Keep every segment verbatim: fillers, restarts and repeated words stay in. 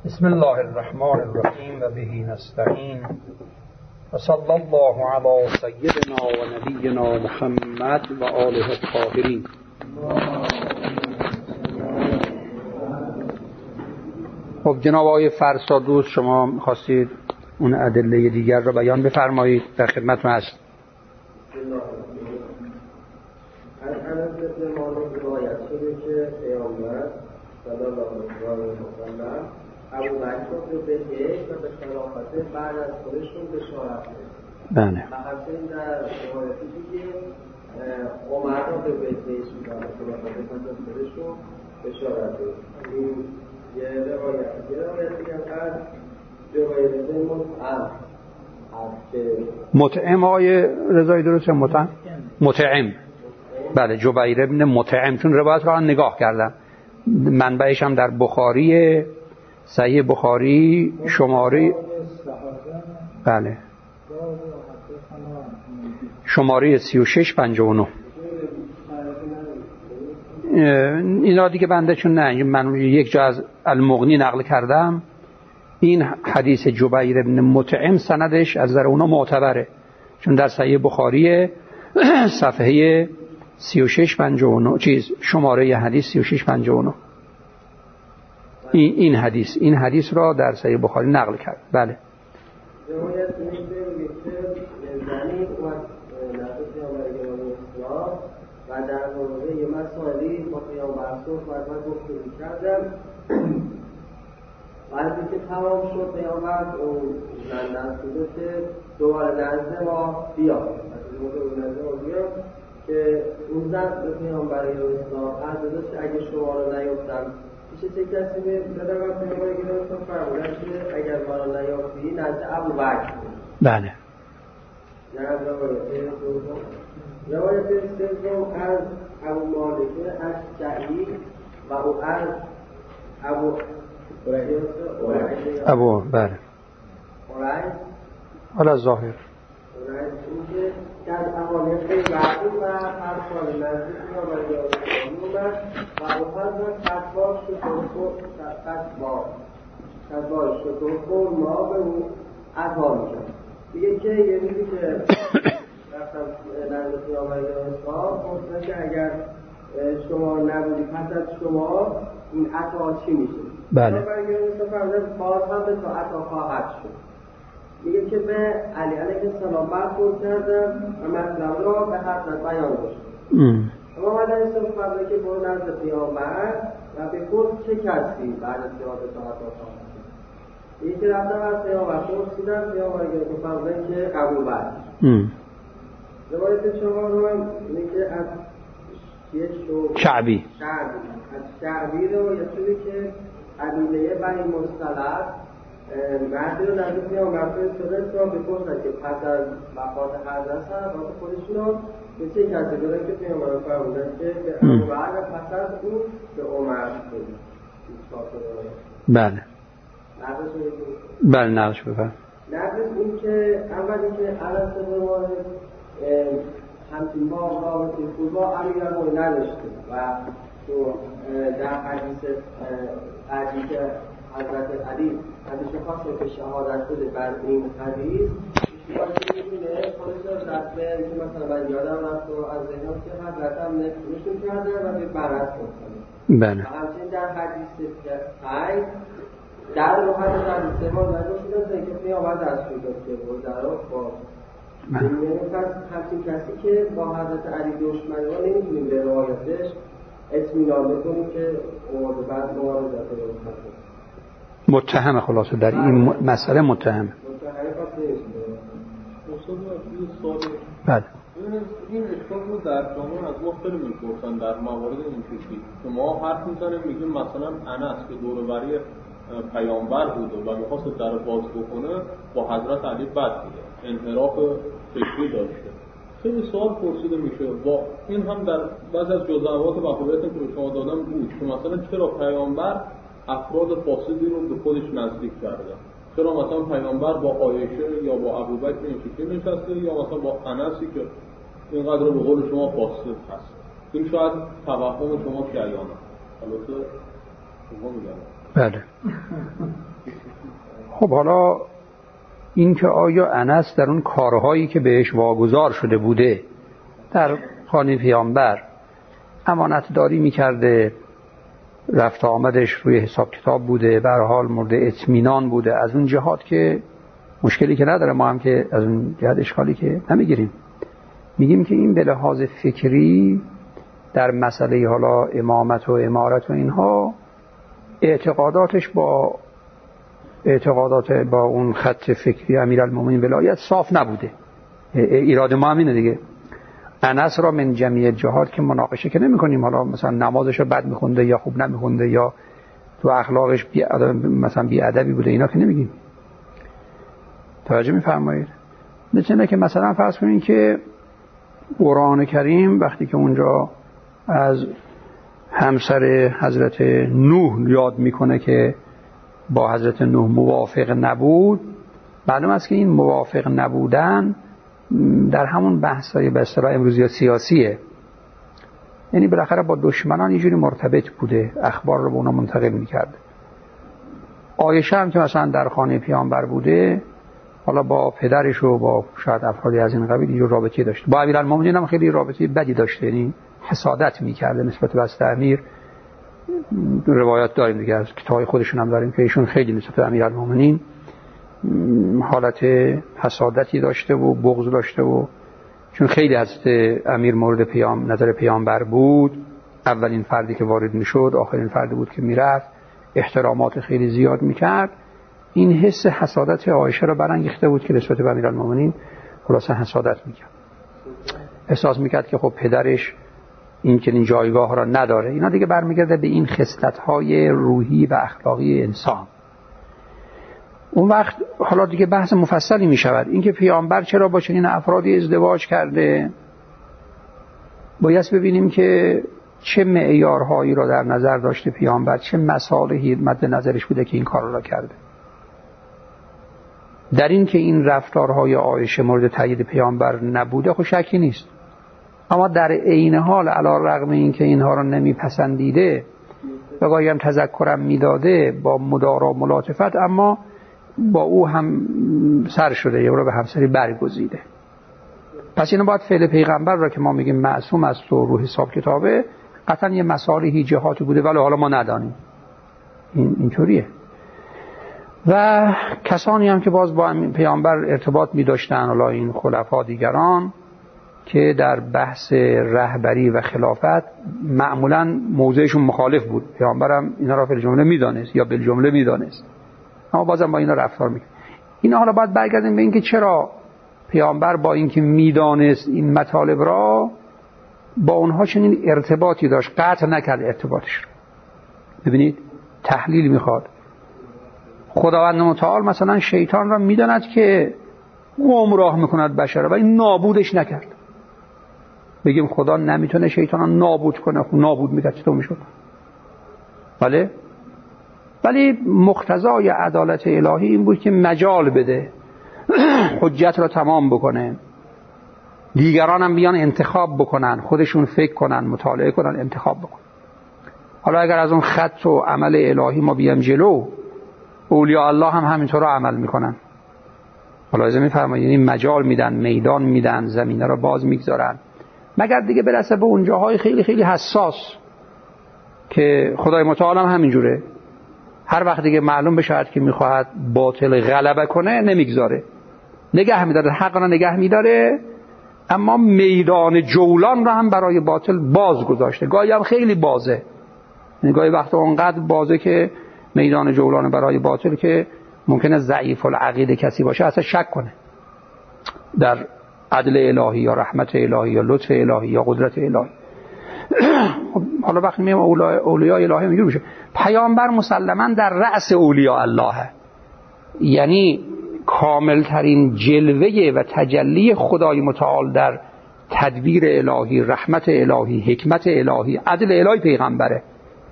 بسم الله الرحمن الرحیم و به نستعین و صلی الله علی سیدنا و نبینا محمد و آله الطاهرین. خب جناب آقای فرسادوست، شما خواستید اون ادله دیگر را بیان بفرمایید، در خدمتتون هست. از انس بن مالک روایت شده که پیامبر صلی الله علیه و سلم ابوبکر رو به بهشت و به خلافت بعد از خودشون بشارت داد. بله. و همچنین در روایتی دیگه عمر رو به بهشت و خلافت بعد از خودشون بشارت داد. این یه روایت یه روایت دیگه از جبیر بن مطعم مطعم آقای رضایی درسته؟ مطعم مطعم بله، جبیر بن مطعم، چون روایت را نگاه کردم منبعش هم در بخاری، صحیح بخاری شماره بله شماره سی و شش پنجاه و نه. اینا دیگه بنده چون نه، من یک جا از المغنی نقل کردم، این حدیث جبیر بن مطعم سندش از در اونا معتبره، چون در صحیح بخاری صفحه سی و شش پنجاه و نه چیز شماره حدیث سی و شش پنجاه و نه این این حدیث این حدیث را در صحیح بخاری نقل کرد. بله. روایت میگه که زنی و نفس اسلام و در مورد یه مسائلی با پیامبر صحبت و گفتگو کردم. وقتی که تمام شد پیامبر اون زن دستور که دوباره نزد ما بیاد، وقتی نزد ما بیاد که اون زن به پیامبر اسلام عرض داشت اگه شما رو نیفتم چه چه کسی به بدم پیامبر گرفتم فرمودن که اگر ما رو نیافتی نزد ابوبکر. بله. نه روایت دوم. روایت سوم از ابو مالک اشجعی و او از ابو ابو بله اورایز حالا ظاهر اورایز اینکه در احوال خیلی و هر سال نزدیک یا برای اومد و اومد و فتوا شد فتوا فتوا شد و ما به اون عطا میشد. دیگه که یه روزی که رفتم نزد پیامبر اسلام گفتن که اگر شما نبودی پس از شما این عطا چی میشه؟ بله. پیامبر باز هم به تو عطا خواهد شد. میگه که به علی علیه السلام برخورد کردم و مطلب را به حضرت بیان داشتم. اما آمدن اسلام فرمود که برو نزد پیامبر و بپرس چه کسی بعد از جواب تو عطا خواهد شد. میگه که رفتم از پیامبر پرسیدم، پیامبر فرمود که ابوبکر. روایت شما رو هم میگه از شعبی شعبی از شعبی رو یه چیزی که قبیله بنی مصطلق مردی رو نزد پیامبر فرستادن را بپرسن که پس از وفات حضرت وفات خودشون رو به چه کسی دادن که پیامبر فرمودن که به ابوبکر و پس از اون به عمر شد. بله بله نقش بفرم. نقش این که اول این که انس بن مالک همچین با رابطه خود با امیرالمومنین نداشته و تو در حدیث حدیث که حضرت علی حدیث خاصه که شهادت بده بر این حدیث شما می‌بینه خودش دست به که مثلا من یادم رفت و از ذهنم که حضرت هم نشون کرده و به برعکس گفتن. بله. و همچنین در حدیث خیر در رو حدیث در استعمال نگوشیدن که پیامبر دستور داد که بود در رو باز یعنی پس همچین کسی که با حضرت علی دشمنی ها نمیتونیم به روایتش اطمینان بکنیم که اومده بعد موارد داده رو متهم، خلاصه در این مسئله متهم. متهم پس نمیتونیم. اصلا این سوال بله این اشکال رو در جامعه از ما خیلی میپرسن در موارد این شکلی که ما حرف میزنیم میگیم مثلا انس که دوروبری پیامبر بود و میخواست در باز بکنه با حضرت علی بد بوده، انحراف فکری داشته. خیلی سوال پرسیده میشه با این هم در بعضی از جزئیات وقایعی که به شما دادم بود که مثلا چرا پیامبر افراد فاسدی رو به خودش نزدیک کرده، چرا مثلا پیامبر با عایشه یا با ابوبکر این شکلی نشسته یا مثلا با انسی که اینقدر به قول شما فاسد هست. این شاید توهم شما شیعیانه. البته شما میگم بله خب حالا این که آیا انس در اون کارهایی که بهش واگذار شده بوده در خانه پیامبر امانتداری میکرده، رفت آمدش روی حساب کتاب بوده، به هر حال مورد اطمینان بوده، از اون جهات که مشکلی که نداره، ما هم که از اون جهت اشکالی که نمیگیریم، میگیم که این به لحاظ فکری در مسئله حالا امامت و امارت و اینها اعتقاداتش با اعتقادات با اون خط فکری امیرالمومنین ولایت صاف نبوده. ایراد ما همینه دیگه. انس را من جمعی جهات که مناقشه که نمی کنیم، حالا مثلا نمازش رو بد میخونده یا خوب نمیخونده یا تو اخلاقش بی مثلا بی ادبی بوده، اینا که نمیگیم. توجه میفرمایید؟ مثلا که مثلا فرض کنین که قرآن کریم وقتی که اونجا از همسر حضرت نوح یاد میکنه که با حضرت نوح موافق نبود، معلوم است که این موافق نبودن در همون بحث‌های به اصطلاح امروزی سیاسیه، یعنی بالاخره با دشمنان یه جوری مرتبط بوده، اخبار رو به اونا منتقل می‌کرد. عایشه هم که مثلا در خانه پیامبر بوده، حالا با پدرش و با شاید افرادی از این قبیل یه رابطه داشته. با امیرالمومنین هم خیلی رابطه بدی داشته، یعنی حسادت می‌کرده نسبت به امیر. روایات داریم دیگه، از کتابای خودشون هم داریم که ایشون خیلی نسبت به امیرالمومنین حالت حسادتی داشته و بغض داشته، و چون خیلی از امیر مورد پیام نظر پیامبر بود، اولین فردی که وارد میشد، آخرین فردی بود که میرفت، احترامات خیلی زیاد میکرد، این حس حسادت عایشه رو برانگیخته بود که نسبت به امیرالمومنین خلاصا حسادت میکرد، احساس میکرد که خب پدرش این که این جایگاه را نداره. اینا دیگه برمیگرده به این خصلت‌های روحی و اخلاقی انسان. اون وقت حالا دیگه بحث مفصلی می شود اینکه پیامبر چرا با چنین افرادی ازدواج کرده. باید ببینیم که چه معیارهایی را در نظر داشته پیامبر، چه مصالحی مد نظرش بوده که این کار را کرده. در این که این رفتارهای عایشه مورد تایید پیامبر نبوده خب شکی نیست، اما در عین حال علی رغم این که اینها را نمیپسندیده و گاهی هم تذکرم میداده با مدارا و ملاطفت، اما با او هم سر شده، یا را به همسری برگزیده. پس اینو باید فعل پیغمبر را که ما میگیم معصوم است و رو حساب کتابه، قطعا یه مصالحی جهاتی بوده ولی حالا ما ندانیم. این اینطوریه. و کسانی هم که باز با پیامبر ارتباط می‌داشتن، حالا این خلفا دیگران که در بحث رهبری و خلافت معمولاً موضعشون مخالف بود، پیامبرم اینا را فی الجمله میدانست یا بالجمله میدانست، اما بازم با اینا رفتار میکنه. اینا حالا باید برگردیم به اینکه چرا پیامبر با اینکه میدانست این مطالب را با اونها چنین ارتباطی داشت، قطع نکرد ارتباطش رو. ببینید تحلیل میخواد. خداوند متعال مثلا شیطان را میداند که گمراه میکند بشر و این نابودش نکرد. بگیم خدا نمیتونه شیطان را نابود کنه، خب نابود میکرد چطور میشد؟ بله؟ ولی مقتضای عدالت الهی این بود که مجال بده، حجت را تمام بکنه، دیگران هم بیان انتخاب بکنن، خودشون فکر کنن، مطالعه کنن، انتخاب بکنن. حالا اگر از اون خط و عمل الهی ما بیام جلو، اولیاء الله هم همینطور عمل میکنن. حالا از میفرمایید این مجال میدن، میدان میدن، زمینه را باز میگذارن، مگر دیگه برسه به اون جاهای خیلی خیلی حساس که خدای متعال هم همینجوره. هر وقت دیگه معلوم بشه که میخواهد باطل غلبه کنه نمیگذاره، نگه میداره، حق را نگه میداره، اما میدان جولان را هم برای باطل باز گذاشته. گاهی هم خیلی بازه، یعنی گاهی وقت اونقدر بازه که میدان جولان برای باطل که ممکنه ضعیف العقیده کسی باشه اصلا شک کنه در عدل الهی یا رحمت الهی یا لطف الهی یا قدرت الهی. حالا وقتی میگم اولیاء الهی میگه میشه پیامبر مسلماً در رأس اولیاء الله، یعنی کامل ترین جلوه و تجلی خدای متعال در تدبیر الهی، رحمت الهی، حکمت الهی، عدل الهی پیغمبره.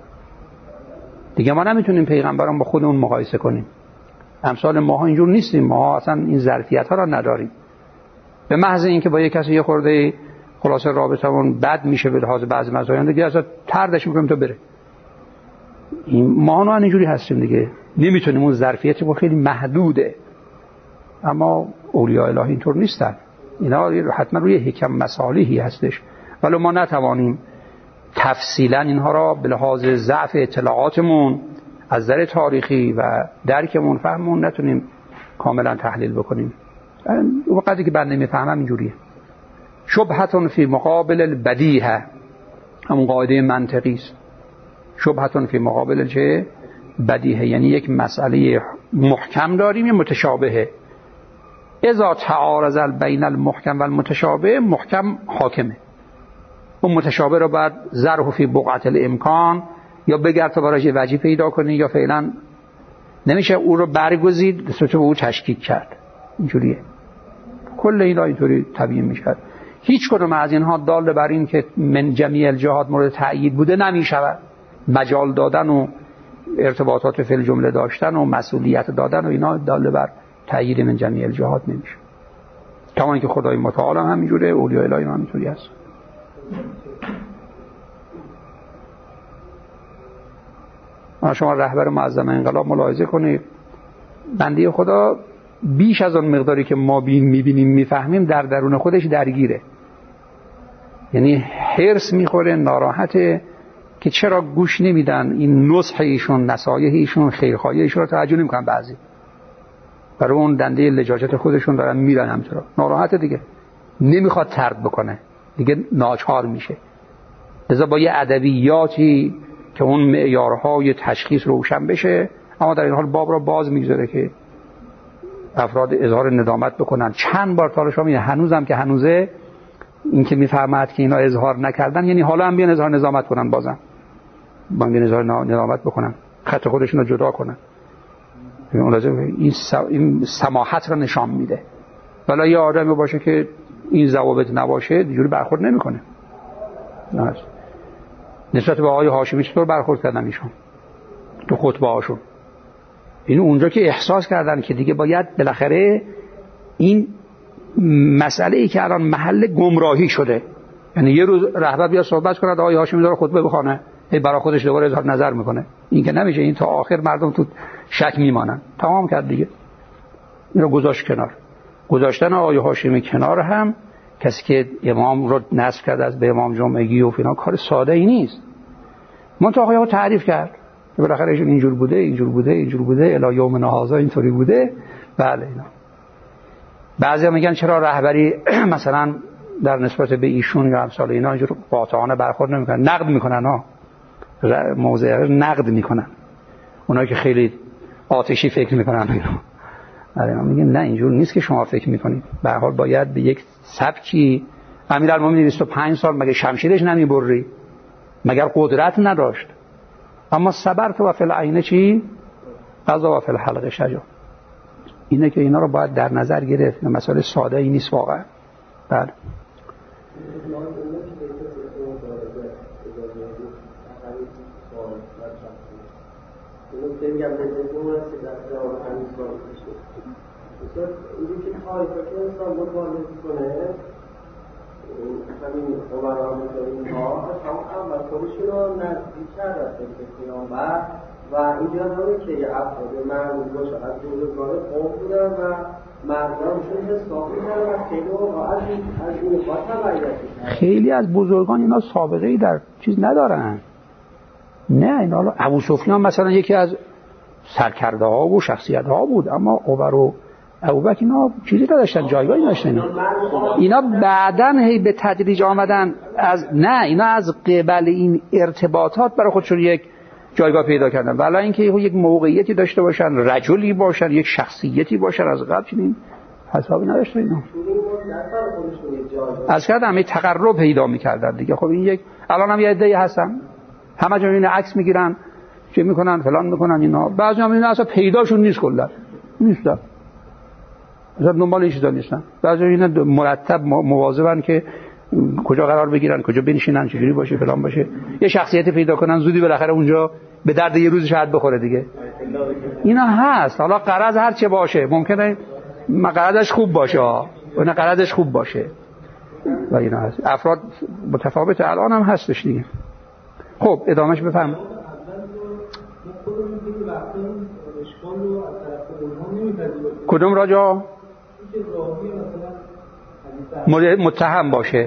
دیگه ما نمیتونیم پیغمبران با خودمون مقایسه کنیم. امثال ماها اینجور نیستیم، ما اصلا این ظرفیت ها را نداریم. به محض اینکه با یک کسی یه خورده خلاصه رابطمون بد میشه به لحاظ بعضی مسائل دیگه اصلا طردش میکنیم تا بره. ما نه اینجوری هستیم دیگه. نمیتونیم، اون ظرفیت ما خیلی محدوده. اما اولیاء الهی اینطور نیستن، اینا حتما روی حکم مصالحی هستش، ولی ما نتوانیم تفصیلا اینها را به لحاظ ضعف اطلاعاتمون از نظر تاریخی و درکمون فهممون نتونیم کاملا تحلیل بکنیم. وقتی که بنده میفهمم اینجوریه. شبهتون فی مقابل البدیهه، همون قاعده منطقی است. شبهتون فی مقابل چه؟ بدیهه، یعنی یک مسئله محکم داریم یا متشابهه. اذا تعارض بین المحکم و المتشابه، محکم حاکمه، اون متشابه رو باید ذره فی بقعه الامکان یا بگرد تا براش وجه پیدا کنی، یا فعلا نمیشه او رو برگزید صورت به او تشکیک کرد. اینجوریه کل اینا اینطوری تبیین میشه. هیچ کدوم از اینها دال بر این که من جمیع الجهات مورد تأیید بوده نمیشود. مجال دادن و ارتباطات فی الجمله داشتن و مسئولیت دادن و اینا دال بر تأیید من جمیع الجهات نمیشه. کما اینکه خدای متعال هم همینجوره، اولیاء الهی هم همینطوری هست. شما رهبر معظم انقلاب ملاحظه کنید، بنده خدا بیش از اون مقداری که ما بین میبینیم میفهمیم در درون خودش درگیره. یعنی حرص میخوره، ناراحته که چرا گوش نمیدن این نصح ایشون، نصایح ایشون، خیرخواهی ایشون رو توجه نمیکنن. بعضی برای اون دنده لجاجت خودشون دارن میرن همچنان. ناراحته دیگه، نمیخواد طرد بکنه دیگه، ناچار میشه. لذا با یه ادبیاتی که اون معیارهای تشخیص روشن بشه، اما در این حال باب را باز میگذاره که افراد اظهار ندامت بکنن. چند بار تا شما هنوزم که هنوزه این که میفهمد که اینا اظهار نکردن، یعنی حالا هم بیان اظهار ندامت کنن، بازم بیان اظهار ندامت بکنن، خط خودشون رو جدا کنن. اون لازم این این سماحت را نشان میده. ولی یه آدمی باشه که این ضوابط نباشه اینجوری برخورد نمیکنه. نه نسبت به آقای هاشمی چطور برخورد کردن ایشون تو خطبه هاشون؟ این اونجا که احساس کردن که دیگه باید بالاخره این مسئله ای که الان محل گمراهی شده، یعنی یه روز رهبر بیا صحبت کنه آقای هاشمی داره خطبه بخونه، هی برای خودش دوباره اظهار نظر میکنه، این که نمیشه. این تا آخر مردم تو شک میمانن. تمام کرد دیگه، این رو گذاشت کنار. گذاشتن آقای هاشمی کنار هم کسی که امام رو نسب کرد از به امام جمعگی و فینا کار ساده ای نیست. منتها آقای ها تعریف کرد که بالاخره ایشون اینجور بوده، اینجور بوده، اینجور بوده، الی یومنا هذا اینطوری بوده. بله اینا. بعضیا میگن چرا رهبری مثلا در نسبت به ایشون یا امثال اینا اینجور قاطعانه برخورد نمیکنن، نقد میکنن ها، موضع نقد میکنن. اونایی که خیلی آتشی فکر میکنن اینا. اینا میگن نه اینجور نیست که شما فکر میکنید. به هر حال باید به یک سبکی. امیرالمومنین بیست و پنج سال مگه شمشیرش نمیبری؟ مگر قدرت نداشت؟ اما صبرت و فی العین چی؟ قضا و فی الحلق شجاع. اینه که اینا رو باید در نظر گرفت. مسئله ساده ای نیست واقعا. بله. میگم به ذهن است که در جواب همین سوال بشه. مثلا اینی که خواهی که انسان مطالعه کنه همین عمران می‌کنیم ها هم اول خودشون رو نزدیک کرد از به پیامبر و اینجا داره که افراد معمول باشه از بزرگان قوم بودن و مردمشون حساب می‌کردن و خیلی از از این خواهد تبعیت. خیلی از بزرگان اینا سابقه‌ای در چیز ندارن. نه اینا حالا ابو سفیان مثلا یکی از سرکرده ها و شخصیت ها بود، اما عمر و ابوبکر اینا چیزی نداشتن، جایگاهی نداشتن. اینا بعدن هی به تدریج آمدن از نه اینا از قبل این ارتباطات برای خودشون یک جایگاه پیدا کردن، ولی اینکه یک موقعیتی داشته باشن، رجلی باشن، یک شخصیتی باشن از قبل چنین حسابی نداشتن. اینا از کردن همه تقرب پیدا میکردن دیگه. خب این یک الان هم یه عده‌ای هستن همه جا این عکس میگیرن چه میکنن فلان میکنن اینا، بعضی هم اینا اصلا پیداشون نیست، کلا نیستن، اصلا دنبال این چیزا نیستن. بعضی اینا مرتب مواظبن که کجا قرار بگیرن، کجا بنشینن، چجوری باشه فلان باشه، یه شخصیت پیدا کنن زودی بالاخره اونجا به درد یه روز شاید بخوره دیگه. اینا هست. حالا غرض هر چه باشه ممکنه غرضش خوب باشه، اون غرضش خوب باشه و اینا هست. افراد متفاوت الان هم هستش دیگه. خب ادامهش بفهم. وقتا این اشکال رو از طرف اونها نمی‌پذیرند. کدوم راجع؟ اینکه راوی مثلا متهم باشه.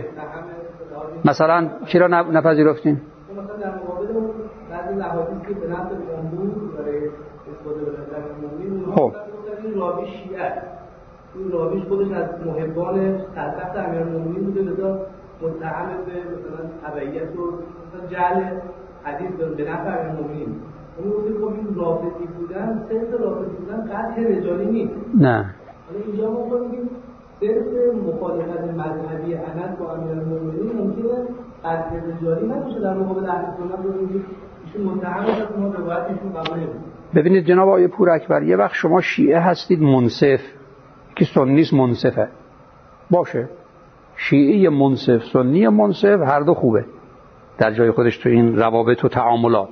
مثلا چرا نپذیرفتین؟ مثلا در مقابل اون بعضی احادیث که به نقد عموم برای استفاده بردن مؤمنین، خب این راوی شیعه، این راویش خودش از محبان سرتخت امیرالمومنین بوده، لذا متهم به مثلا تبعیت و مثلا جعل حدیث به نفع امیرالمومنین. اون گفته خب این رافضی بودن، صرف رافضی بودن قطع رجالی نیست. نه. حالا اینجا ما میگیم صرف مخالفت مذهبی انس با امیرالمومنین ممکنه قطع رجالی نباشه، در مقابل اهل سنت رو میگیم ایشون متهم است، ما روایتشون قبول نمی‌کنیم. ببینید جناب آقای پور اکبر، یه وقت شما شیعه هستید منصف که سنیست منصفه باشه، شیعه منصف سنی منصف هر دو خوبه در جای خودش تو این روابط و تعاملات.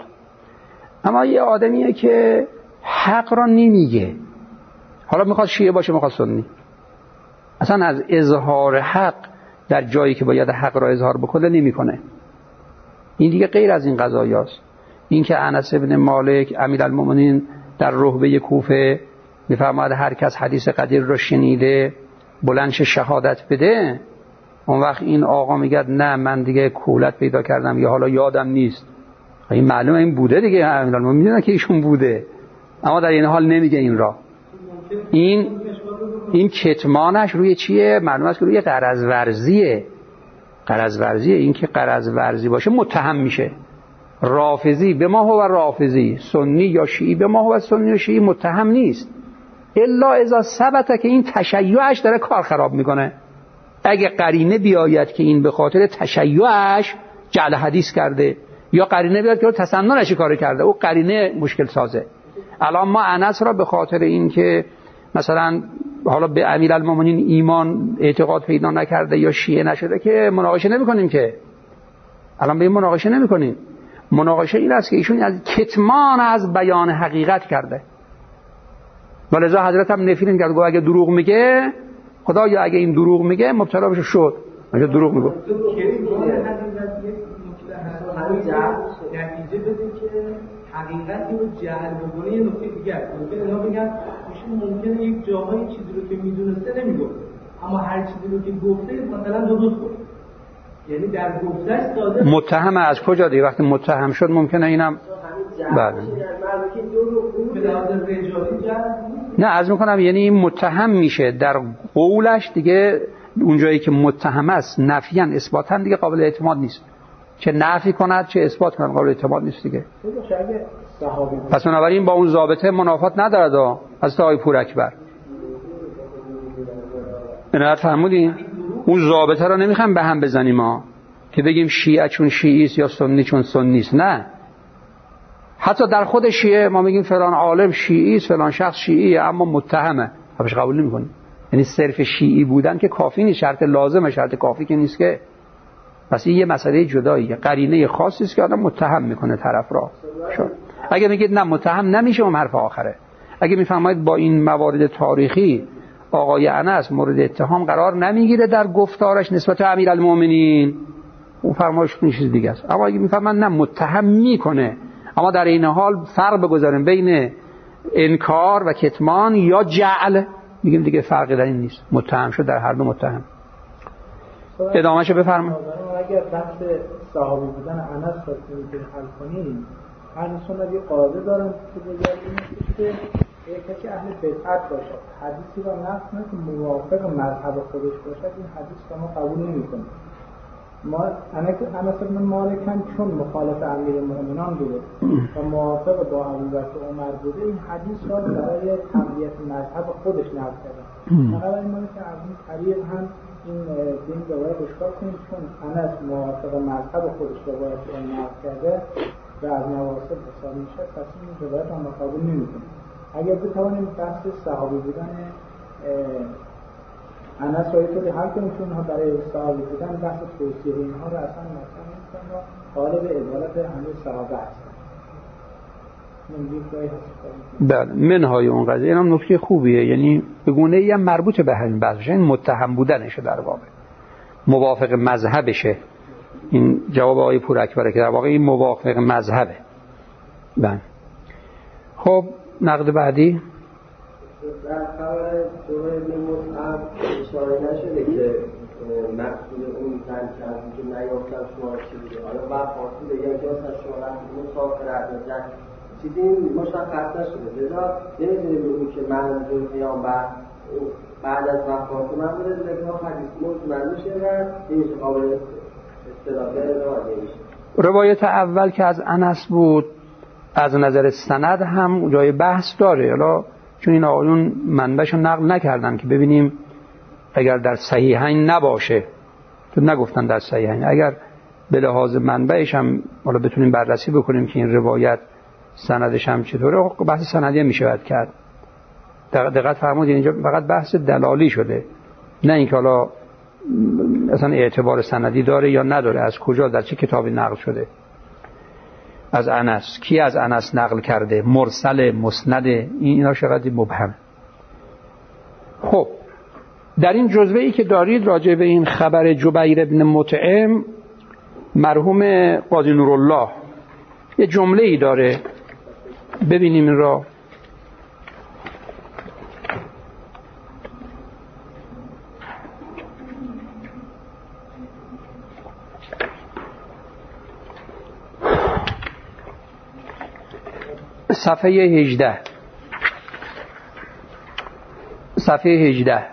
اما یه آدمیه که حق را نمیگه، حالا میخواد شیعه باشه میخواد سنی، اصلا از اظهار حق در جایی که باید حق را اظهار بکنه نمیکنه. این دیگه غیر از این قضایاست. این که انس بن مالک امیرالمومنین در رهبه کوفه میفرماید هر کس حدیث قدیر رو شنیده بلندش شهادت بده، اون وقت این آقا میگه نه من دیگه کولت پیدا کردم یا حالا یادم نیست. این معلومه این بوده دیگه، امیرالمومنین میدونه که ایشون بوده، اما در این حال نمیگه این را. این این کتمانش روی چیه؟ معلومه است که روی غرض ورزیه. غرض ورزیه. این که غرض ورزی باشه متهم میشه. رافضی به ما هو رافضی، سنی یا شیعی به ما هو سنی و شیعی متهم نیست، الا اذا ثبت که این تشیعش داره کار خراب میکنه. اگه قرینه بیاید که این به خاطر تشیعش جعل حدیث کرده، یا قرینه بیاد که تسننش کار کرده، او قرینه مشکل سازه. الان ما انس را به خاطر این که مثلا حالا به امیرالمومنین ایمان اعتقاد پیدا نکرده یا شیعه نشده که مناقشه نمی‌کنیم، که الان به این مناقشه نمی‌کنیم. مناقشه این است که ایشون از کتمان از بیان حقیقت کرده، ولذا حضرت هم نفرین کرد، گفت اگه دروغ میگه خدا یا اگه این دروغ میگه مبتلا بشه شد، اگه دروغ میگه نتیجه بده که حقیقتی رو جعل بکنه. یه نکته دیگه ممکنه اینا بگن ایشون ممکنه یک جاهای چیزی رو که میدونسته نمیگفته، اما هر چیزی رو که گفته مثلا درست گفته، یعنی در گفتش ساده. متهم از کجا دیگه؟ وقتی متهم شد ممکنه اینم بله نه از میکنم، یعنی متهم میشه در قولش دیگه، اونجایی که متهم است نفیاً اثباتاً دیگه قابل اعتماد نیست، چه نفی کند چه اثبات کند قابل اعتماد نیست دیگه. پس بنابراین با اون ضابطه منافات نداره. از آقای پور اکبر اینا فهمودین؟ اون ضابطه رو نمیخوام به هم بزنیم ما که بگیم شیعه چون شیعی است یا سنی چون سنی است. نه، حتی در خود شیعه ما میگیم فلان عالم شیعی است، فلان شخص شیعیه، اما متهمه، همش قبول نمی‌کنیم. یعنی صرف شیعی بودن که کافی نیست، شرط لازمه، شرط کافی که نیست که. پس این یه مسئله جداییه، قرینه خاصی است که آدم متهم میکنه طرف را. شو. اگه میگید نه متهم نمیشه، اون حرف آخره. اگه میفرمایید با این موارد تاریخی آقای انس مورد اتهام قرار نمیگیره در گفتارش نسبت به امیرالمومنین، اون فرمایش چیز دیگه است. اما اگه میفرمایید نه متهم میکنه، اما در این حال فرق بگذاریم بین انکار و کتمان یا جعل، میگیم دیگه فرقی در این نیست، متهم شد در هر دو متهم. ادامهشو بفرمایید. اگر بحث صحابی بودن انس رو حل کنیم، اهل سنت یه قاعده دارن که بگردیم که کسی اهل بدعت باشه، حدیثی رو نقل کنه که موافق مذهب خودش باشه، این حدیث رو ما قبول نمی‌کنیم. ما انس بن مالک هم چون مخالف امیرالمومنین بوده و موافق با ابوبکر و عمر بوده، این حدیث را برای تقویت مذهب خودش نقل کرده. بنابراین ما که از این طریق هم این دین روایت اشکال کنیم، چون انس موافق مذهب خودش روایت نقل کرده و از نواسط حساب میشه، پس این روایت هم قبول نمی‌کنیم. اگر بتوانیم بحث صحابی بودن انس رو ایتوری حل کنیم، چون ها برای صحابی بودن بحث توصیه اینها رو اصلا مطرح نمی‌کنن و غالب عدالت همه صحابه هستن. بله، منهای اون قضیه اینم نکته خوبیه، یعنی به گونه‌ای هم مربوط به همین بحث، این متهم بودنشه در واقع، موافق مذهبشه. این جواب آقای پور اکبره که در واقع این موافق مذهبه. بله خب نقد بعدی در خبر جبیر بن مطعم اشاره نشده که مقصود اون زن که از اینکه نیافتن شما چی بوده، آیا وفات بوده یا که مثلا شما رفت مسافرت یا زن چیزی مشخص نشده. لذا نمیدونیم بگو که منظور پیامبر بعد از وفات من بوده، لذا حدیث مطمئن میشه و نمیشه قابل استدلال ارائه نمیشه. روایت اول که از انس بود از نظر سند هم جای بحث داره، حالا چون این آقایون منبعشو نقل نکردن که ببینیم اگر در صحیحین نباشه، تو نگفتن در صحیحین، اگر به لحاظ منبعش هم حالا بتونیم بررسی بکنیم که این روایت سندش هم چطوره، بحث سندی میشه باید کرد. دقت فرمودید اینجا فقط بحث دلالی شده، نه اینکه حالا اصلا اعتبار سندی داره یا نداره، از کجا در چه کتابی نقل شده. از انس، کی از انس نقل کرده، مرسل، مسند، این اینا شغلی مبهم. خب در این جزوه ای که دارید راجع به این خبر جبیر بن مطعم، مرحوم قاضی نورالله یه جمله ای داره، ببینیم این را. صفحه هجده صفحه هجده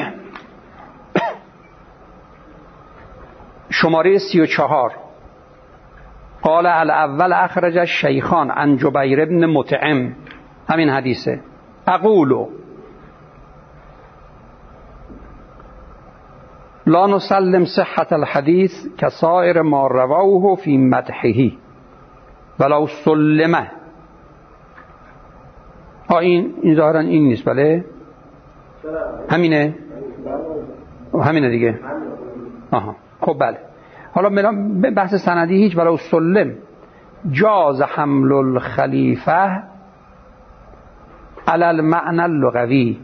شماره سی و چهار. قال الاول اخرج الشیخان عن جبیر بن مطعم، همین حدیثه. اقولو لا نسلم صحة الحديث كسائر ما رواه في مدحه ولو سلمه. ها این این ظاهرا این نیست، بله همینه همینه دیگه. آها خب بله. حالا بحث سندی هیچ، ولو سلم جاز حمل الخلیفه علی المعنى اللغوی.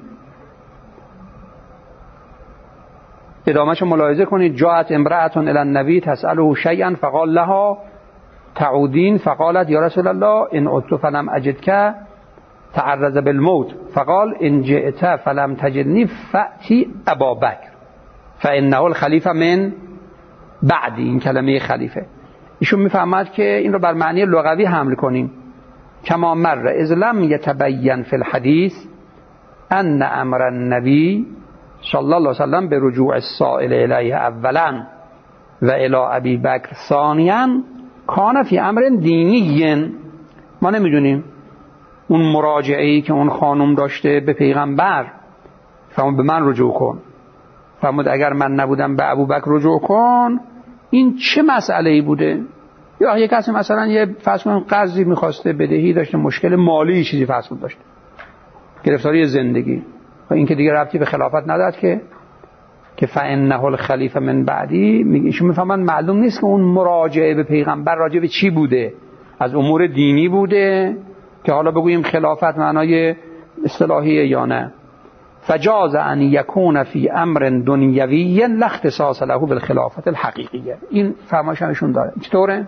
ادامهشو ملاحظه کنید. جاءت امرأة الى النبی تسأله شیئا فقال لها تعودین فقالت یا رسول الله ان عدت فلم اجدک تعرض بالموت فقال ان جئت فلم تجدنی فأتی ابا بکر فانه الخلیفه من بعدی. این کلمه خلیفه ایشون میفهمد که این رو بر معنی لغوی حمل کنیم. کما مر اذ لم یتبین فی الحدیث ان امر النبی صلی الله علیه وسلم به رجوع السائل الیه اولا و الی ابی بکر ثانیا کان فی امر دینی. ما نمیدونیم اون مراجعه‌ای که اون خانم داشته به پیغمبر، فرمود به من رجوع کن، فرمود اگر من نبودم به ابوبکر رجوع کن، این چه مسئله‌ای بوده؟ یا یک کسی مثلا یه فرض کن قرضی می‌خواسته، بدهی داشته، مشکل مالی چیزی فرض کن داشته، گرفتاری زندگی، این که دیگه ربطی به خلافت ندارد که که فانه الخلیفه من بعدی. ایشون میفهمن معلوم نیست که اون مراجعه به پیغمبر راجع به چی بوده، از امور دینی بوده که حالا بگوییم خلافت معنای اصطلاحیه یا نه. فجاز ان یکون فی امر دنیوی لا اختصاص له بالخلافت الحقیقیه. این فرمایششون داره. چطوره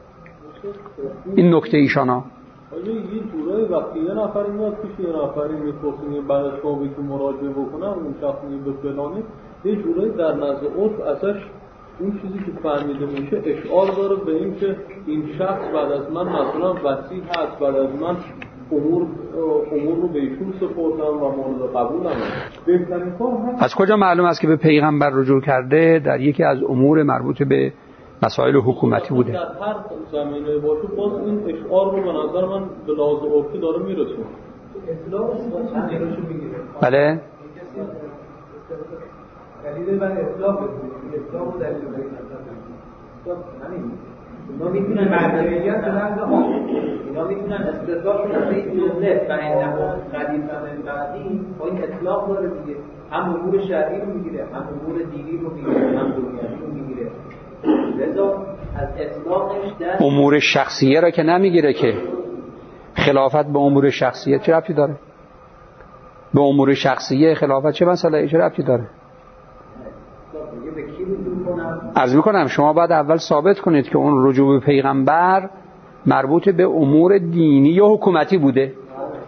این نکته ایشانا؟ آیا یه جورایی وقتی یه نفری میاد پیش یه نفری میپرسه بعد از شما که مراجعه بکنم اون شخص میگه به فلانی، یه جورایی در نزد عرف ازش اون چیزی که فهمیده میشه اشعار داره به این که این شخص بعد از من مثلا وسیع هست، بعد از من امور امور رو به ایشون سپردم و مورد قبولم. بهترین کار هست. از کجا معلوم است که به پیغمبر رجوع کرده؟ در یکی از امور مربوط به مسائل حکومتی بوده. در هر زمینه باشه باز این اشعار رو به نظر من به لحاظ عرفی داره میرسونه. اطلاع چند جلوشو میگیره. بله. دلیل بر اطلاق اطلاق و دلیل بر اطلاق همین. اینا میتونن معنویت به لحظه اینا میتونن استدلال کنن به این جمله و انه خلیفه من بعدی با این اطلاق داره دیگه، هم امور شرعی رو میگیره، هم امور دینی رو میگیره، هم دنیوی رو میگیره. لذا از اطلاقش در امور شخصیه را که نمیگیره که. خلافت به امور شخصیه چه ربطی داره؟ به امور شخصیه خلافت چه مسئله چه ربطی داره؟ عرض میکنم شما باید اول ثابت کنید که اون رجوع به پیغمبر مربوط به امور دینی یا حکومتی بوده.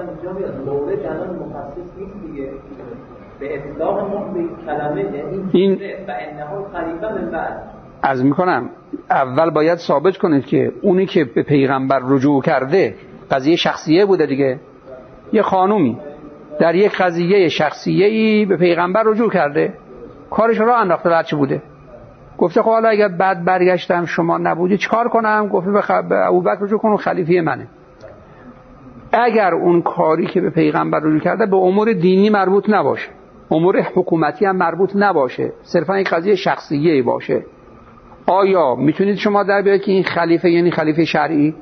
اینجا بیاد مورد الان مخصص نیست دیگه به اطلاق ما به کلمه این و انه خلیفه من بعد عرض میکنم اول باید ثابت کنید که اونی که به پیغمبر رجوع کرده قضیه شخصیه بوده دیگه. یه خانومی در یک قضیه شخصیه‌ای به پیغمبر رجوع کرده، کارش راه انداخته هرچی بوده، گفته خب حالا اگر بعد برگشتم شما نبودی چیکار کنم؟ گفته به, خ... به ابوبکر رجوع کن، خلیفه منه. اگر اون کاری که به پیغمبر رجوع کرده به امور دینی مربوط نباشه، امور حکومتی هم مربوط نباشه، صرفا یک قضیه شخصیه‌ای باشه، آیا میتونید شما در بیارید که این خلیفه یعنی خلیفه شرعی؟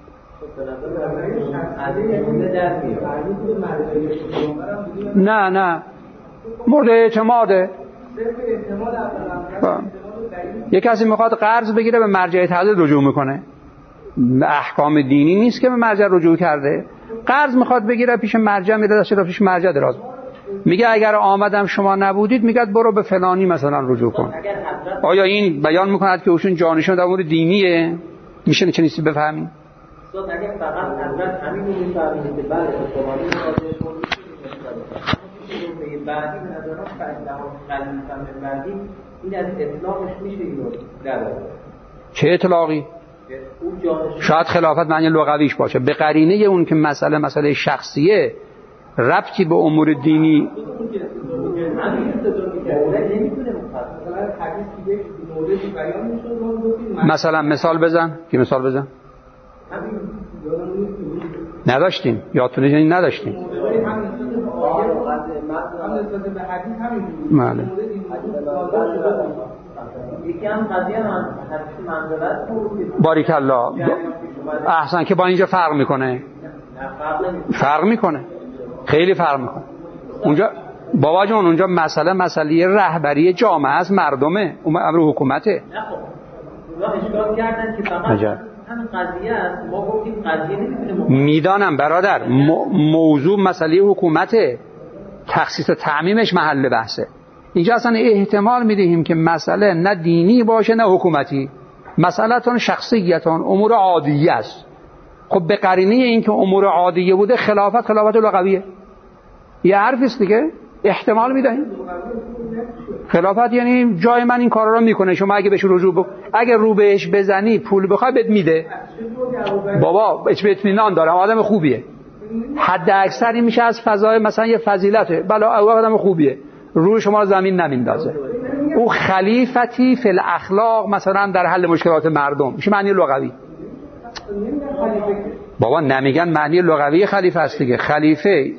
نه نه مورد اعتماده. یک کسی میخواد قرض بگیره به مرجع تعدیل رجوع میکنه، احکام دینی نیست که به مرجع رجوع کرده. قرض میخواد بگیره پیش مرجع میره، دست پیش مرجع دراز میگه اگر آمدم شما نبودید، میگه برو به فلانی مثلا رجوع کن. آیا این بیان میکند که اوشون جانشون در امور دینیه؟ میشه چه نیستی بفهمیم؟ استاد اگر فقط حضرت همین رو میفهمید که بله قرآنی حاضر کنید بعدی به نظرم فعلا خلیفه بعدی این از اطلاقش میشه اینو در چه اطلاقی؟ شاید خلافت معنی لغویش باشه، به قرینه اون که مسئله مسئله شخصیه ربطی به امور دینی. مثلا مثال بزن که مثال بزن نداشتیم، یادتونه جنین نداشتیم. بله باریک الله احسن که با اینجا فرق میکنه، فرق میکنه خیلی فرق میکنه. اونجا بابا جان اونجا مسئله مسئله رهبری جامعه از مردمه، اون امر حکومته. اشکال کردن که فقط همین قضیه است، ما گفتیم قضیه نمیتونه. میدانم برادر، موضوع مسئله حکومته، تخصیص و تعمیمش محل بحثه. اینجا اصلا احتمال میدهیم که مسئله نه دینی باشه نه حکومتی، مسئله‌تون شخصیتون امور عادیه است. خب به قرینه این که امور عادیه بوده خلافت خلافت لغویه، یه حرفی است دیگه، احتمال میدهیم. خلافت یعنی جای من این کارا رو میکنه، شما اگه بهش رجوع بک... اگه رو بهش بزنی پول بخوای بهت میده. بابا اطمینان دارم آدم خوبیه، حد اکثری میشه از فضای مثلا یه فضیلته، بله آدم خوبیه، روی شما زمین نمیندازه. او خلیفتی فی الاخلاق مثلا در حل مشکلات مردم میشه معنی لغوی. بابا نمیگن معنی لغوی خلیفه است دیگه. خلیفه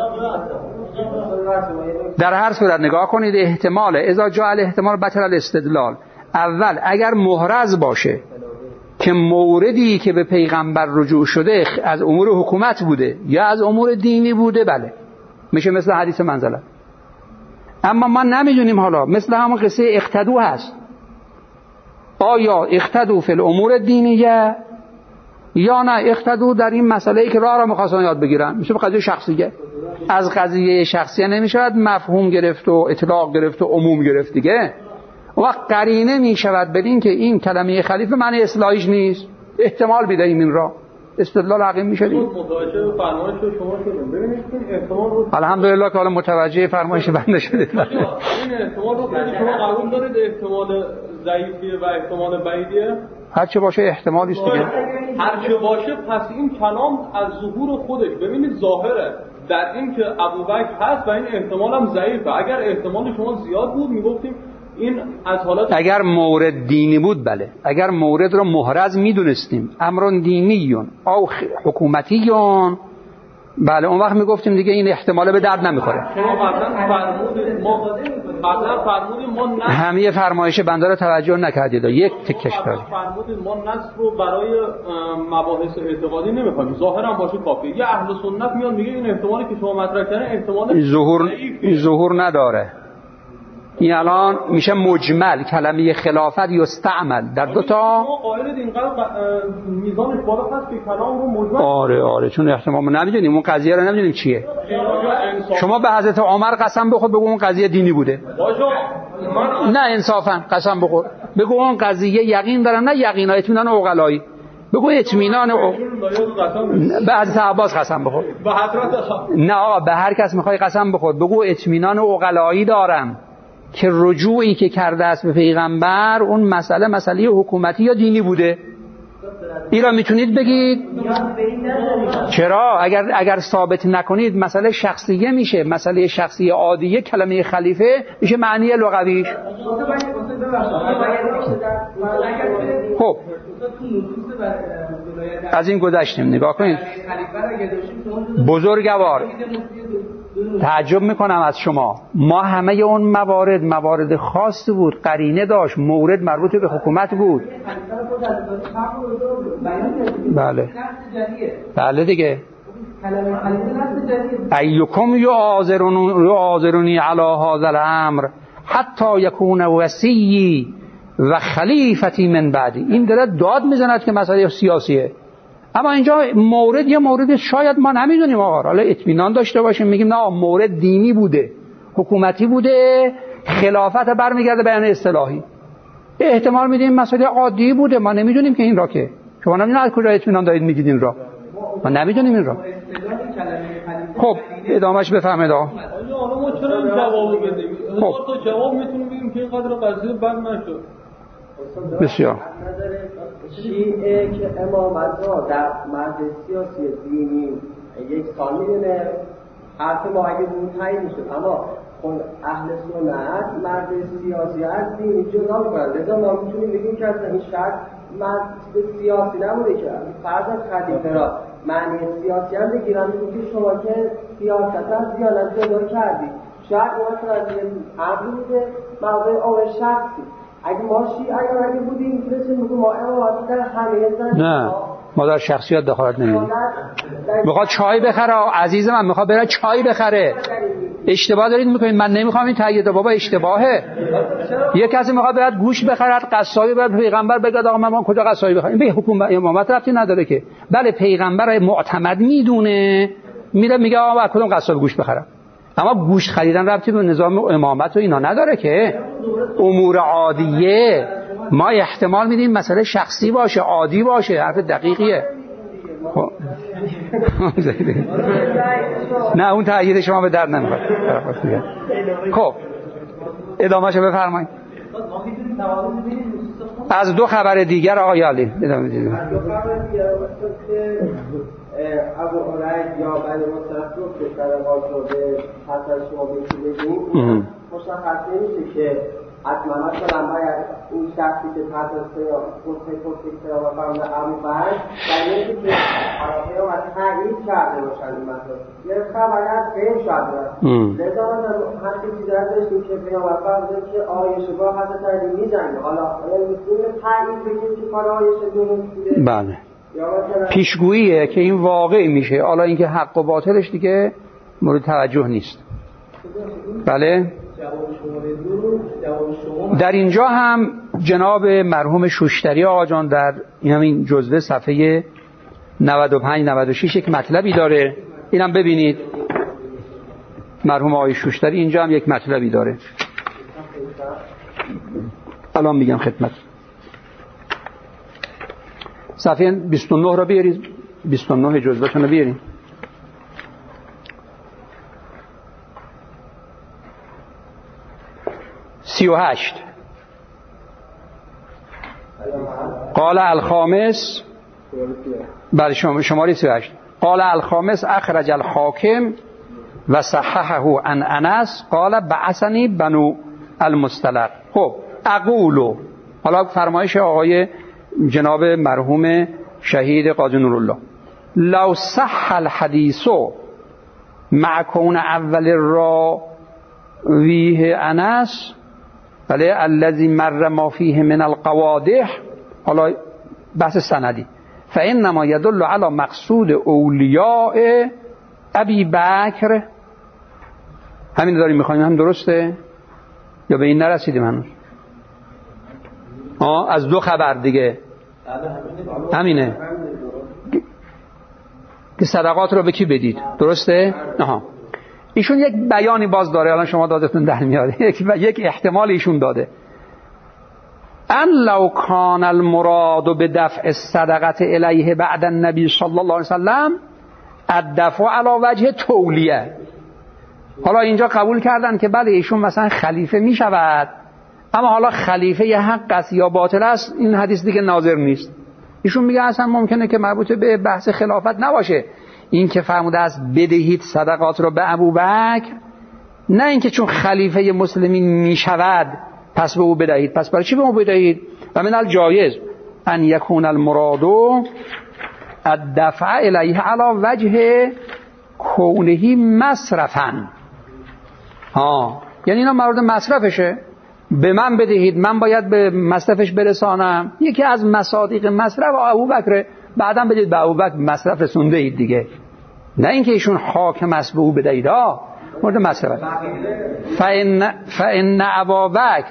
در هر صورت نگاه کنید احتمال اذا جاء الاحتمال بطل الاستدلال. اول اگر محرز باشه که موردی که به پیغمبر رجوع شده از امور حکومت بوده یا از امور دینی بوده، بله میشه مثل حدیث منزله. اما ما نمیدونیم، حالا مثل همون قصه اقتدو هست، آیا اقتدو فی الامور دینیه یا نه اقتدو در این مسئله که راه را می‌خواستن یاد بگیرن، میشه به قضیه شخصیه. از قضیه شخصیه نمیشود مفهوم گرفت و اطلاق گرفت و عموم گرفت دیگه. وقت قرینه میشود بدین که این کلمه خلیفه معنی اصلاحیش نیست، احتمال بدهیم این را، استدلال حقیم میشه دیگه. متوجه فرمایش شما شدیم. ببینید این احتمال رو الحمدلله که حالا متوجه فرمایش بنده شدید. این احتمال رو شما قبول دارید احتمال ضعیفیه و احتمال بعیدیه؟ هر چه باشه احتمالی است دیگه. هر چه باشه پس این کلام از ظهور خودش ببینید ظاهره در این که ابوبکر هست و این احتمال هم ضعیفه. اگر احتمال شما زیاد بود میگفتیم این از حالات، اگر مورد دینی بود بله، اگر مورد رو محرز میدونستیم امرون دینیون او حکومتیون، بله اون وقت میگفتیم دیگه این احتمال به درد نمیخوره. شما قبلا فرمودید ما قبلا فرمودید ما نص همه فرمایش بنده رو توجه نکردید، یک تکش دارید. فرمودید ما نص رو برای مباحث اعتقادی نمیخوایم، ظاهرا باشه کافیه. یه اهل سنت میاد میگه این احتمالی که شما مطرح کردین احتمال ظهور ظهور نداره. این الان میشه مجمل، کلمه خلافت یستعمل در دو تا قائل اینقدر میزانش بالا هست که کلام رو مجمل. آره آره چون احتمال نمیدونیم، اون قضیه رو نمیدونیم چیه. شما به حضرت عمر قسم بخور بگو اون قضیه دینی بوده. نه انصافا قسم بخور بگو اون قضیه یقین دارن، نه یقینا اطمینان عقلایی. بگو اطمینان او... به حضرت عباس قسم بخور. نه آقا، به هر کس میخوای قسم بخور بگو اطمینان عقلایی دارم که رجوعی که کرده است به پیغمبر اون مسئله مسئله حکومتی یا دینی بوده. این را میتونید بگید؟ چرا؟ اگر اگر ثابت نکنید مسئله شخصیه میشه، مسئله شخصی عادیه کلمه خلیفه میشه معنی لغویش. خب از این گذشتیم. نگاه کنید بزرگوار، تعجب میکنم از شما. ما همه اون موارد موارد خاصی بود، قرینه داشت، مورد مربوط به حکومت بود. بله بله دیگه. ایکم یعاذرونی علی هذا الامر حتی یکون وصی و خلیفتی من بعدی. این داره داد میزند که مسئله سیاسیه، اما اینجا مورد یه مورد شاید ما نمیدونیم آقا، حالا اطمینان داشته باشیم میگیم نه مورد دینی بوده، حکومتی بوده، خلافت برمیگرده به اصطلاحی. احتمال میدیم مسئله عادی بوده، ما نمیدونیم که این را که شما نمیدونید از کجا اطمینان دارید میگید این را، ما نمیدونیم این را. خب ادامهش بفهمید آقا. حالا ما چرا جواب بدیم؟ خب تا جواب میتونیم بگیم که اینقدر قضیه بد نشد. بسیار شیعه که امامت را در مرد سیاسی دینی یک سال میدونه حرف ما اگه بود تایید میشد، اما اهل سنت مرد سیاسی از دینی جدا میکنن. لذا ما میتونیم بگیم که اصلا این شرط مرد سیاسی نبوده که فرض از خلیفه را معنی سیاسی هم بگیرن که شما که سیاست از دیانت جدا کردید. شاید مثلا از یه امری بوده موضوع آن شخصی. اگه ما شیعه اگر اگه بودیم میتونستیم بگیم ما امامت در همه زن. نه ما در شخصیت دخالت نمیدیم. میخواد چای بخره عزیز من، میخواد بره چای بخره. اشتباه دارید میکنید، من نمیخوام این تایید. بابا اشتباهه. یه کسی میخواد برات گوشت بخره، قصابی بر پیغمبر بگه آقا من کجا قصابی بخرم؟ به حکومت امامت ربطی نداره که. بله پیغمبر معتمد میدونه، میره میگه آقا از کدوم قصابی گوشت بخرم، اما گوشت خریدن ربطی به نظام امامت و اینا نداره که. امور عادیه ما احتمال میدیم مسئله شخصی باشه، عادی باشه، حرف دقیقیه. خب نه اون تأیید شما به درد نمیخواد. خب ادامه‌شو بفرمایید. از دو خبر دیگر آقای علی ادامه بدید. ابو هریره یا بنی مصطفی که سرقال شده پس از شما بگیم مشخص نمیشه که حتما مثلا باید این شخصی که تحت خطه خطه و فرمانده ابو بکر در اینکه که عربه ها تغییر کرده باشن این مطلب یه خبر از غیر شده. لذا هم چیزی داشتیم که پیامبر فرموده که آیشه با حضرت علی می‌جنگه. حالا میتونه تغییر بگیم که کار آیشه درست بوده؟ بله پیشگوییه که این واقع میشه. حالا اینکه حق و باطلش دیگه مورد توجه نیست. بله در اینجا هم جناب مرحوم شوشتری آقا جان در این همین جزوه صفحه نود و پنج نود و شش یک مطلبی داره، اینم ببینید. مرحوم آقای شوشتری اینجا هم یک مطلبی داره، الان میگم خدمت. صفحه بیست و نه را بیارید، بیست و نه جزوه‌تون رو بیارید. سی و هشت قال الخامس بله شماره سی و هشت قال الخامس اخرج الحاکم و صححه عن انس قال بعثنی بنو المستلق. خب اقولو، حالا فرمایش آقای جناب مرحوم شهید قاضی نورالله، لو صح الحدیث مع کون اول راویه انس بله الذي مر ما فيه من القوادح، حالا بحث سندی، فانما يدل على مقصود اولیاء ابی بکر. همین داریم میخوایم، هم درسته یا به این نرسیدیم هنوز؟ آه از دو خبر دیگه همینه که صدقات رو به کی بدید، درسته؟ آها ایشون یک بیانی باز داره، الان شما دادتون در میاد، یک یک احتمال ایشون داده. ان لو کان المراد به دفع الصدقه الیه بعد النبی صلی الله علیه وسلم الدفع علی وجه تولیه. حالا اینجا قبول کردن که بله ایشون مثلا خلیفه می شود، اما حالا خلیفه یه حق است یا باطل است این حدیث دیگه ناظر نیست. ایشون میگه اصلا ممکنه که مربوط به بحث خلافت نباشه، این که فرموده است بدهید صدقات رو به ابوبکر، نه اینکه چون خلیفه مسلمین می شود پس به او بدهید. پس برای چی به او بدهید؟ و من الجایز ان یکون المراد الدفع الیه علی وجه کونه مصرفا. ها یعنی اینا مورد مصرفشه، به من بدهید من باید به مصرفش برسانم. یکی از مصادیق مصرف ابوبکر، بعداً بدید به ابوبکر مصرف رسونده اید دیگه، نه اینکه ایشون حاکم است به او بدهید. ها مورد مصرف. فإن فإن ابابکر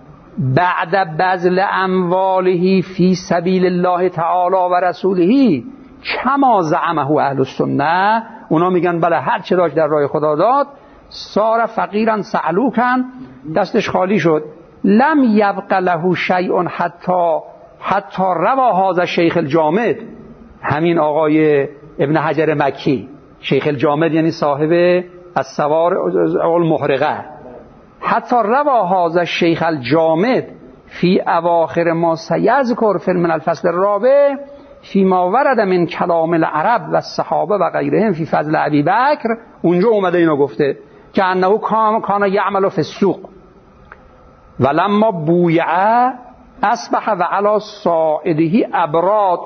بعد بذل امواله فی سبیل الله تعالی و رسوله کما زعمه اهل السنه، اونا میگن بله هر چه داشت در راه خدا داد، صار فقیرا سعلوکن، دستش خالی شد، لم یبق له شیء حتی حتی روا هذا شیخ الجامد، همین آقای ابن حجر مکی، شیخ الجامد یعنی صاحب السوار المحرقه، حتی روا هذا شیخ الجامد فی اواخر ما سیذکر فی من الفصل الرابع فیما ورد من کلام العرب و الصحابه و غیرهم فی فضل ابی بکر، اونجا اومده اینو گفته که انه کان یعمل فی السوق ولما بویعه اصبح و علی صاعده ابراد.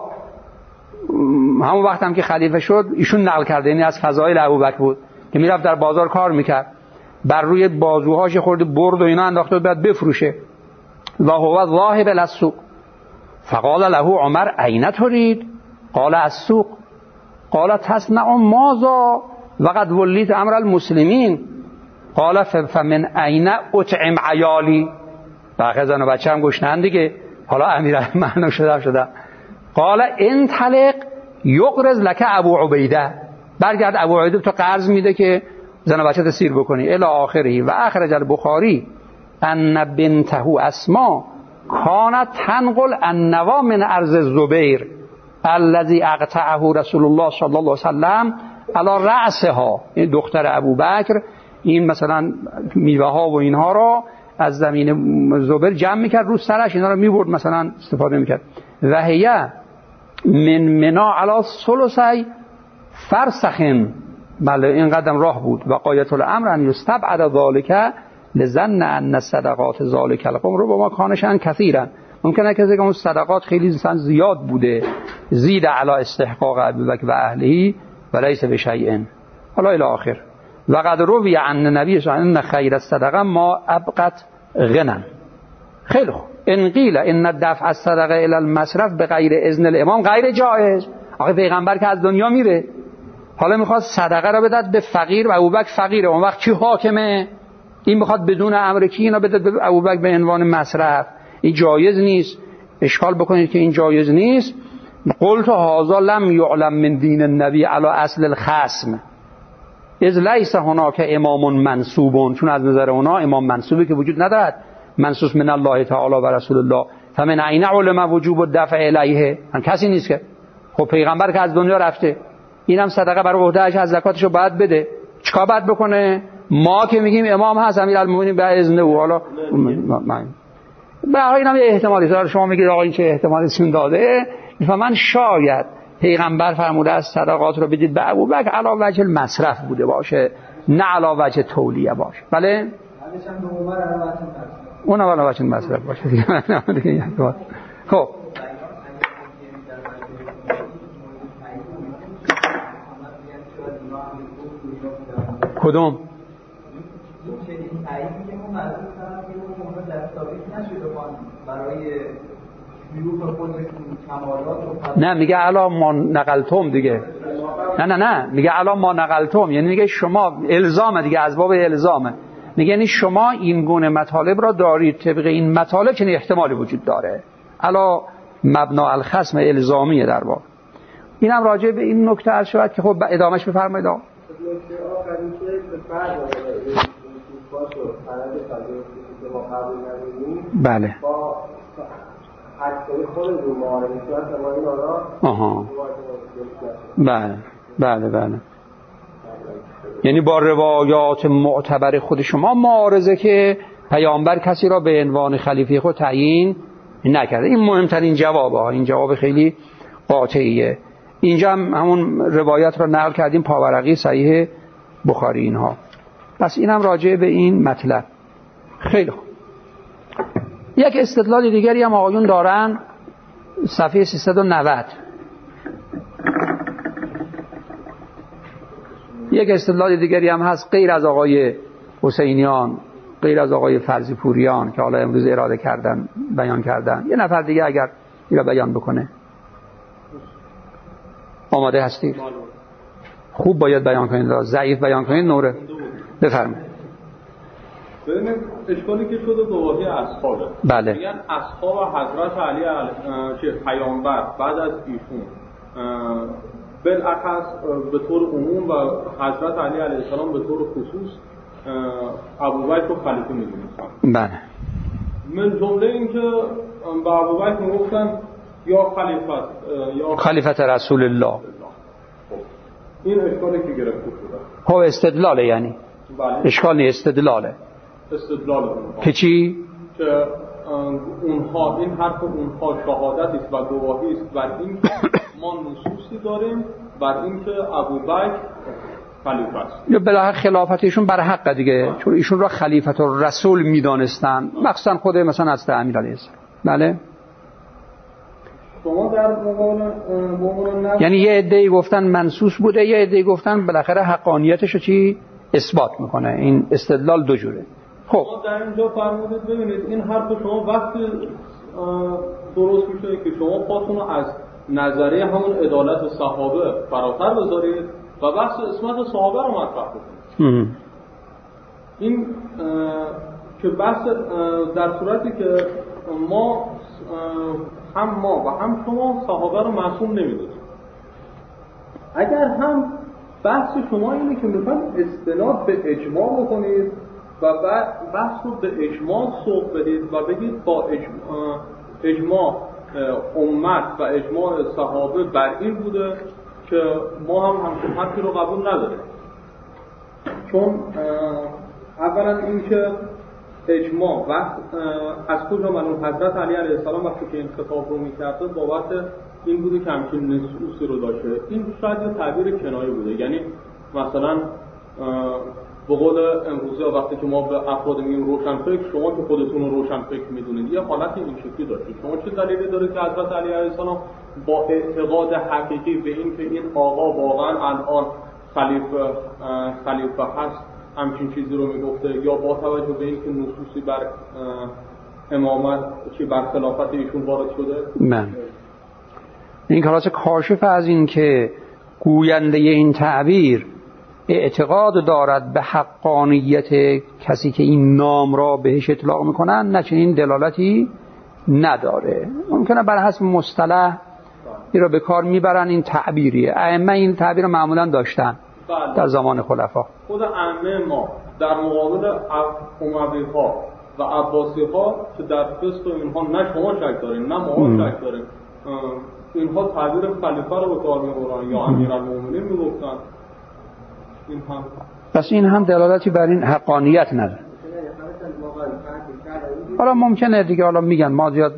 همون وقت هم که خلیفه شد ایشون نقل کرده، یعنی از فضایل ابوبکر بود که میرفت در بازار کار میکرد، بر روی بازوهاش خورده برد و اینا انداخته بود باید بفروشه. و هو ذاهب الی السوق فقال له عمر این تريد؟ قال السوق. قال تصنع ماذا وقد ولیت امر المسلمین؟ قال فمن این اطعم عیالی. بقیه زن و بچه هم گشنن دیگه، حالا امیرالمؤمنین شده شده. قال انطلق یقرض لك ابو عبیده، برگرد ابو عبیده تو قرض میده که زن و بچه تو سیر بکنی. الی آخره. و اخرج البخاری ان بنته اسماء کانت تنقل النوا من ارض الزبیر الذي اقطعه رسول الله صلی الله علیه وسلم علی رأسها. این دختر ابوبکر این مثلا میوه ها و اینها را از زمین زبیر جمع میکرد رو سرش، اینا رو میبرد مثلا استفاده میکرد. و هی من منا علی ثلثی فرسخن، بله این قدم راه بود. و قایت الامر ان یستبعد ذلک لظن ان صدقات ذلک القوم رو با ما کانشان کثیرا، ممکنه که اون صدقات خیلی زیاد بوده، زید علی استحقاق ابوبکر و اهله و لیس بشیء. حالا الی آخر. و قد روی عن النبی صلی الله علیه و آله خیر الصدقه ما ابقت غنا. خیلی خوب. ان قیل ان الدفع الصدقه الی المصرف بغیر اذن الامام غیر جایز. آخه پیغمبر که از دنیا میره حالا میخواد صدقه را بدهد به فقیر و ابوبکر فقیره، اون وقت کی حاکمه؟ این میخواد بدون امر کی اینا بدهد به ابوبکر به عنوان مصرف. این جایز نیست. اشکال بکنید که این جایز نیست. قلت هذا لم یعلم من دین النبی علی اصل الخصم اذ لیس هناک امام منصوب، چون از نظر اونا امام منصوبی که وجود ندارد، منصوص من الله تعالی و رسول الله. فمن عین علم وجوب الدفع الیه، هم کسی نیست که خب پیغمبر که از دنیا رفته اینم صدقه برای عهدهش از زکاتشو باید بده، چیکار باید بکنه؟ ما که میگیم امام هست امیرالمومنین به اذن او. حالا من به اینم یه احتمالی داره، شما میگید آقا این چه احتمالی سون داده، من شاید پیغمبر فرموده است صدقات رو بدید به ابوبکر علی وجه المصرف بوده باشه، نه علی وجه تولیه باشه. بله اون علی وجه المصرف باشه دیگه. خب کدوم؟ نه میگه علا ما نقلتم دیگه، نه نه نه میگه علا ما نقلتم، یعنی میگه شما الزامه دیگه، از باب الزامه، میگه یعنی شما این گونه مطالب را دارید، طبق این مطالب چنین احتمالی وجود داره. علا مبنا الخصم الزامیه در واقع. اینم راجع به این نکته عرض شد که خب ادامهش بفرمایید. نکته آخری که به فرض باشه فرض فضیلتی که ما قبول نداریم، بله با حتی خودمون معارضه شد ما این آرا آها بله بله بله یعنی با روایات معتبر خود شما معارضه که پیامبر کسی را به عنوان خلیفه خود تعیین نکرده. این مهمترین جوابه ها، این جواب خیلی قاطعیه. اینجا هم همون روایت را نقل کردیم پاورقی صحیح بخاری اینها. پس اینم راجع به این مطلب. خیلی خوب. یک استدلال دیگری هم آقایون دارن صفحه سیصد و نود. یک استدلال دیگری هم هست غیر از آقای حسینیان، غیر از آقای فرزی پوریان که حالا امروز اراده کردن بیان کردن. یه نفر دیگه اگر اینو بیان بکنه. آماده هستید؟ خوب باید بیان کنید، ضعیف بیان کنید نوره. بفرمایید. ببینید اشکالی که شده گواهی اصحابه. بله. میگن اصحاب حضرت علی که پیامبر بعد از ایشون بالاخص به طور عموم و حضرت علی علیه السلام به طور خصوص ابوبکر رو خلیفه می‌دونستن. بله. من جمله این که به ابوبکر میگفتن یا خلیفت یا خلیفت رسول الله. این اشکالی که گرفته شده. خب استدلاله یعنی. بله. اشکال نیست استدلاله. استدلال اونها. که چی؟ که اونها این حرف اونها شهادت است و گواهی است بر این ما نصوصی داریم بر این که ابوبکر خلیفه است. یا بالاخره خلافتشون بر حق دیگه، چون ایشون را خلیفت الرسول میدانستن، مخصوصا خود مثلا از امیر علیه السلام. بله. شما در مقابل یعنی یه عده‌ای گفتن منسوس بوده، یه عده‌ای گفتن بالاخره حقانیتش رو چی اثبات میکنه. این استدلال دو جوره. خب در اینجا فرمودید ببینید این حرف شما وقتی درست میشه که شما خودتون رو از نظریه همون عدالت صحابه فراتر بذارید و بحث اسمت صحابه رو مطرح بکنید. این که بحث در صورتی که ما هم ما و هم شما صحابه رو معصوم نمیدونیم. اگر هم بحث شما اینه که میخواید استناد به اجماع بکنید و بعد بحث رو به اجماع سوق بدید و بگید با اجماع, اجماع امت و اجماع صحابه بر این بوده که ما هم همچون حرفی رو قبول نداریم. چون اولا این که اجماع وقت از کجا معلوم حضرت علی علیه السلام وقتی که این خطاب رو میکرده بابت این بوده که همچین نصوصی رو داشته. این شاید یه تعبیر کنایه بوده، یعنی مثلا به قول امروزی وقتی که ما به افراد میگیم روشن فکر، شما که خودتون رو روشن فکر میدونید یه حالت این شکلی داشتید. شما چه دلیلی داره که حضرت علی علیه السلام با اعتقاد حقیقی به این که این آقا واقعا الان خلیفه خلیفه هست همچین چیزی رو میگفته، یا با توجه به این که نصوصی بر امامت چی بر خلافت ایشون وارد شده؟ من این کلاس کاشف از این که گوینده این تعبیر اعتقاد دارد به حقانیت کسی که این نام را بهش اطلاق میکنن، نه چنین دلالتی نداره. ممکنه بر حسب مصطلح این را به کار میبرن، این تعبیریه. ائمه این تعبیر رو معمولا داشتن در زمان خلفا. خود ائمه ما در مقابل اموی ها و عباسی ها که در فسق اینها نه شما شک دارین نه ما شک داریم، اینها تعبیر خلیفه رو به کار میبرن یا امیرالمومنین میگفتن. این هم پس این هم دلالتی بر این حقانیت نداره. حالا ممکنه دیگه، حالا میگن ما زیاد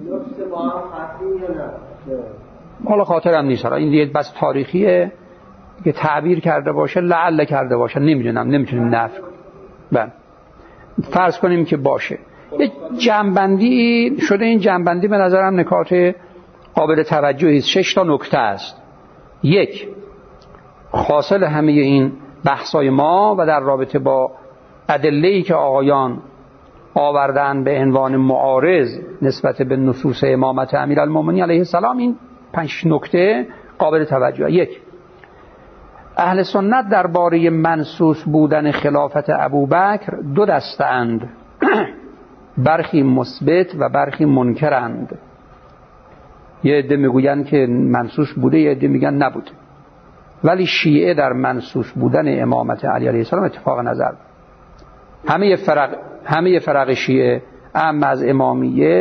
حالا خاطرم نیست، حالا این دیگه بس تاریخیه که تعبیر کرده باشه، لعل کرده باشه، نمیدونم، نمیتونیم نفی کنیم. بله فرض کنیم که باشه. یه جنبندی شده، این جنبندی به نظرم نکات قابل توجهی است. شش تا نکته است. یک، حاصل همه این بحثای ما و در رابطه با ادله‌ای که آقایان آوردن به عنوان معارض نسبت به نصوص امامت امیرالمومنین علیه السلام، این پنج نکته قابل توجه. یک، اهل سنت درباره منسوس بودن خلافت ابوبکر دو دسته اند، برخی مثبت و برخی منکرند. یه عده میگوین که منسوس بوده، یه عده میگن نبوده. ولی شیعه در منسوس بودن امامت علی علیه السلام اتفاق نظر. همه فرق همه فرق شیعه اما از امامیه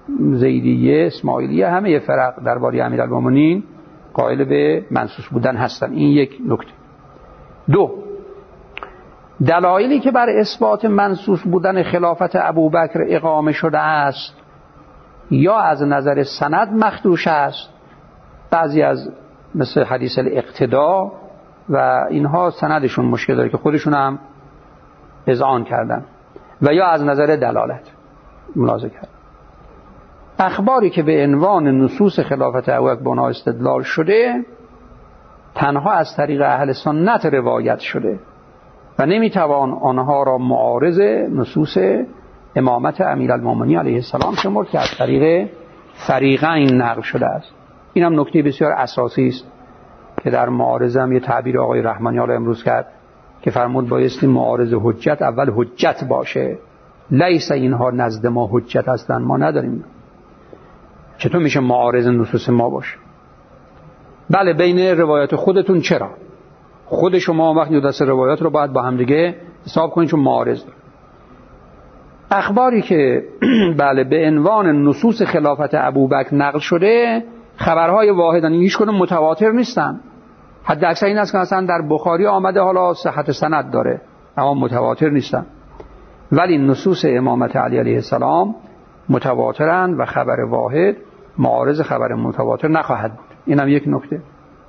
زیدیه، اسماعیلیه، همه فرق درباره امیرالمومنین قائل به منصوص بودن هستن. این یک نکته. دو، دلایلی که بر اثبات منصوص بودن خلافت ابوبکر اقامه شده است یا از نظر سند مخدوش است، بعضی از مثل حدیث الاقتدا و اینها سندشون مشکل داره که خودشون هم اذعان کردن، و یا از نظر دلالت ملاحظه کرد. اخباری که به عنوان نصوص خلافت ابوبکر به آنها استدلال شده تنها از طریق اهل سنت روایت شده و نمیتوان آنها را معارض نصوص امامت امیرالمومنین علیه السلام شمرد که از طریق فریقین نقل شده است. این هم نکته بسیار اساسی است که در معارضه هم یه تعبیر آقای رحمانی حالا امروز کرد که فرمود بایستی معارض حجت اول حجت باشه، لیس اینها نزد ما حجت هستن، ما نداریم. چطور میشه معارض نصوص ما باشه؟ بله بین روایات خودتون چرا؟ خود شما وقتی دو دست روایات رو باید با هم دیگه حساب کنید چون معارض داره. اخباری که بله به عنوان نصوص خلافت ابوبکر نقل شده خبرهای واحدن، هیچ کدوم متواتر نیستن. حد اکثر این است که مثلا در بخاری آمده حالا صحت سند داره اما متواتر نیستن، ولی نصوص امامت علی علیه السلام متواترند و خبر واحد معارض خبر متواتر نخواهد بود. این هم یک نکته.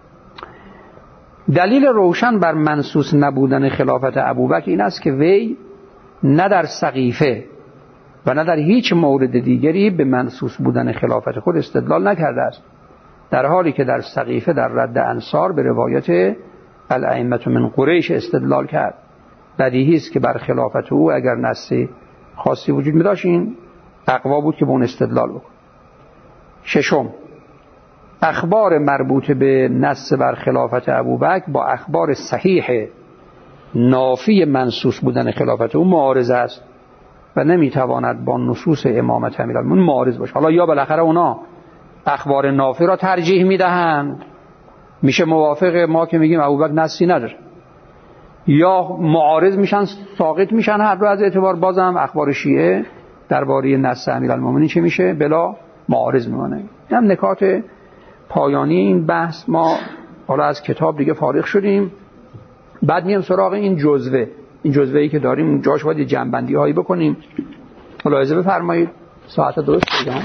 دلیل روشن بر منصوص نبودن خلافت ابوبکر این است که وی نه در سقیفه و نه در هیچ مورد دیگری به منصوص بودن خلافت خود استدلال نکرده است، در حالی که در سقیفه در رد انصار به روایت الائمه من قریش استدلال کرد. بدیهی است که بر خلافت او اگر نصی خاصی وجود می داشت این اقوا بود که به اون استدلال بکن. ششم، اخبار مربوط به نص بر خلافت ابوبکر با اخبار صحیح نافی منصوص بودن خلافت او معارض است و نمیتواند با نصوص امامت امیرالمومنین معارض باشه. حالا یا بالاخره اونا اخبار نافی را ترجیح میدهند، میشه موافق ما که میگیم ابوبکر نصی نداره، یا معارض میشن ساقط میشن هر دو از اعتبار. بازم اخبار شیعه درباره نص امیرالمومنین چه میشه؟ بلا معارض میمونه. این هم نکات پایانی این بحث. ما حالا از کتاب دیگه فارغ شدیم، بعد میام سراغ این جزوه. این جزوه‌ای که داریم جاش باید جنبندی هایی بکنیم. ملاحظه بفرمایید. ساعت درست بگم؟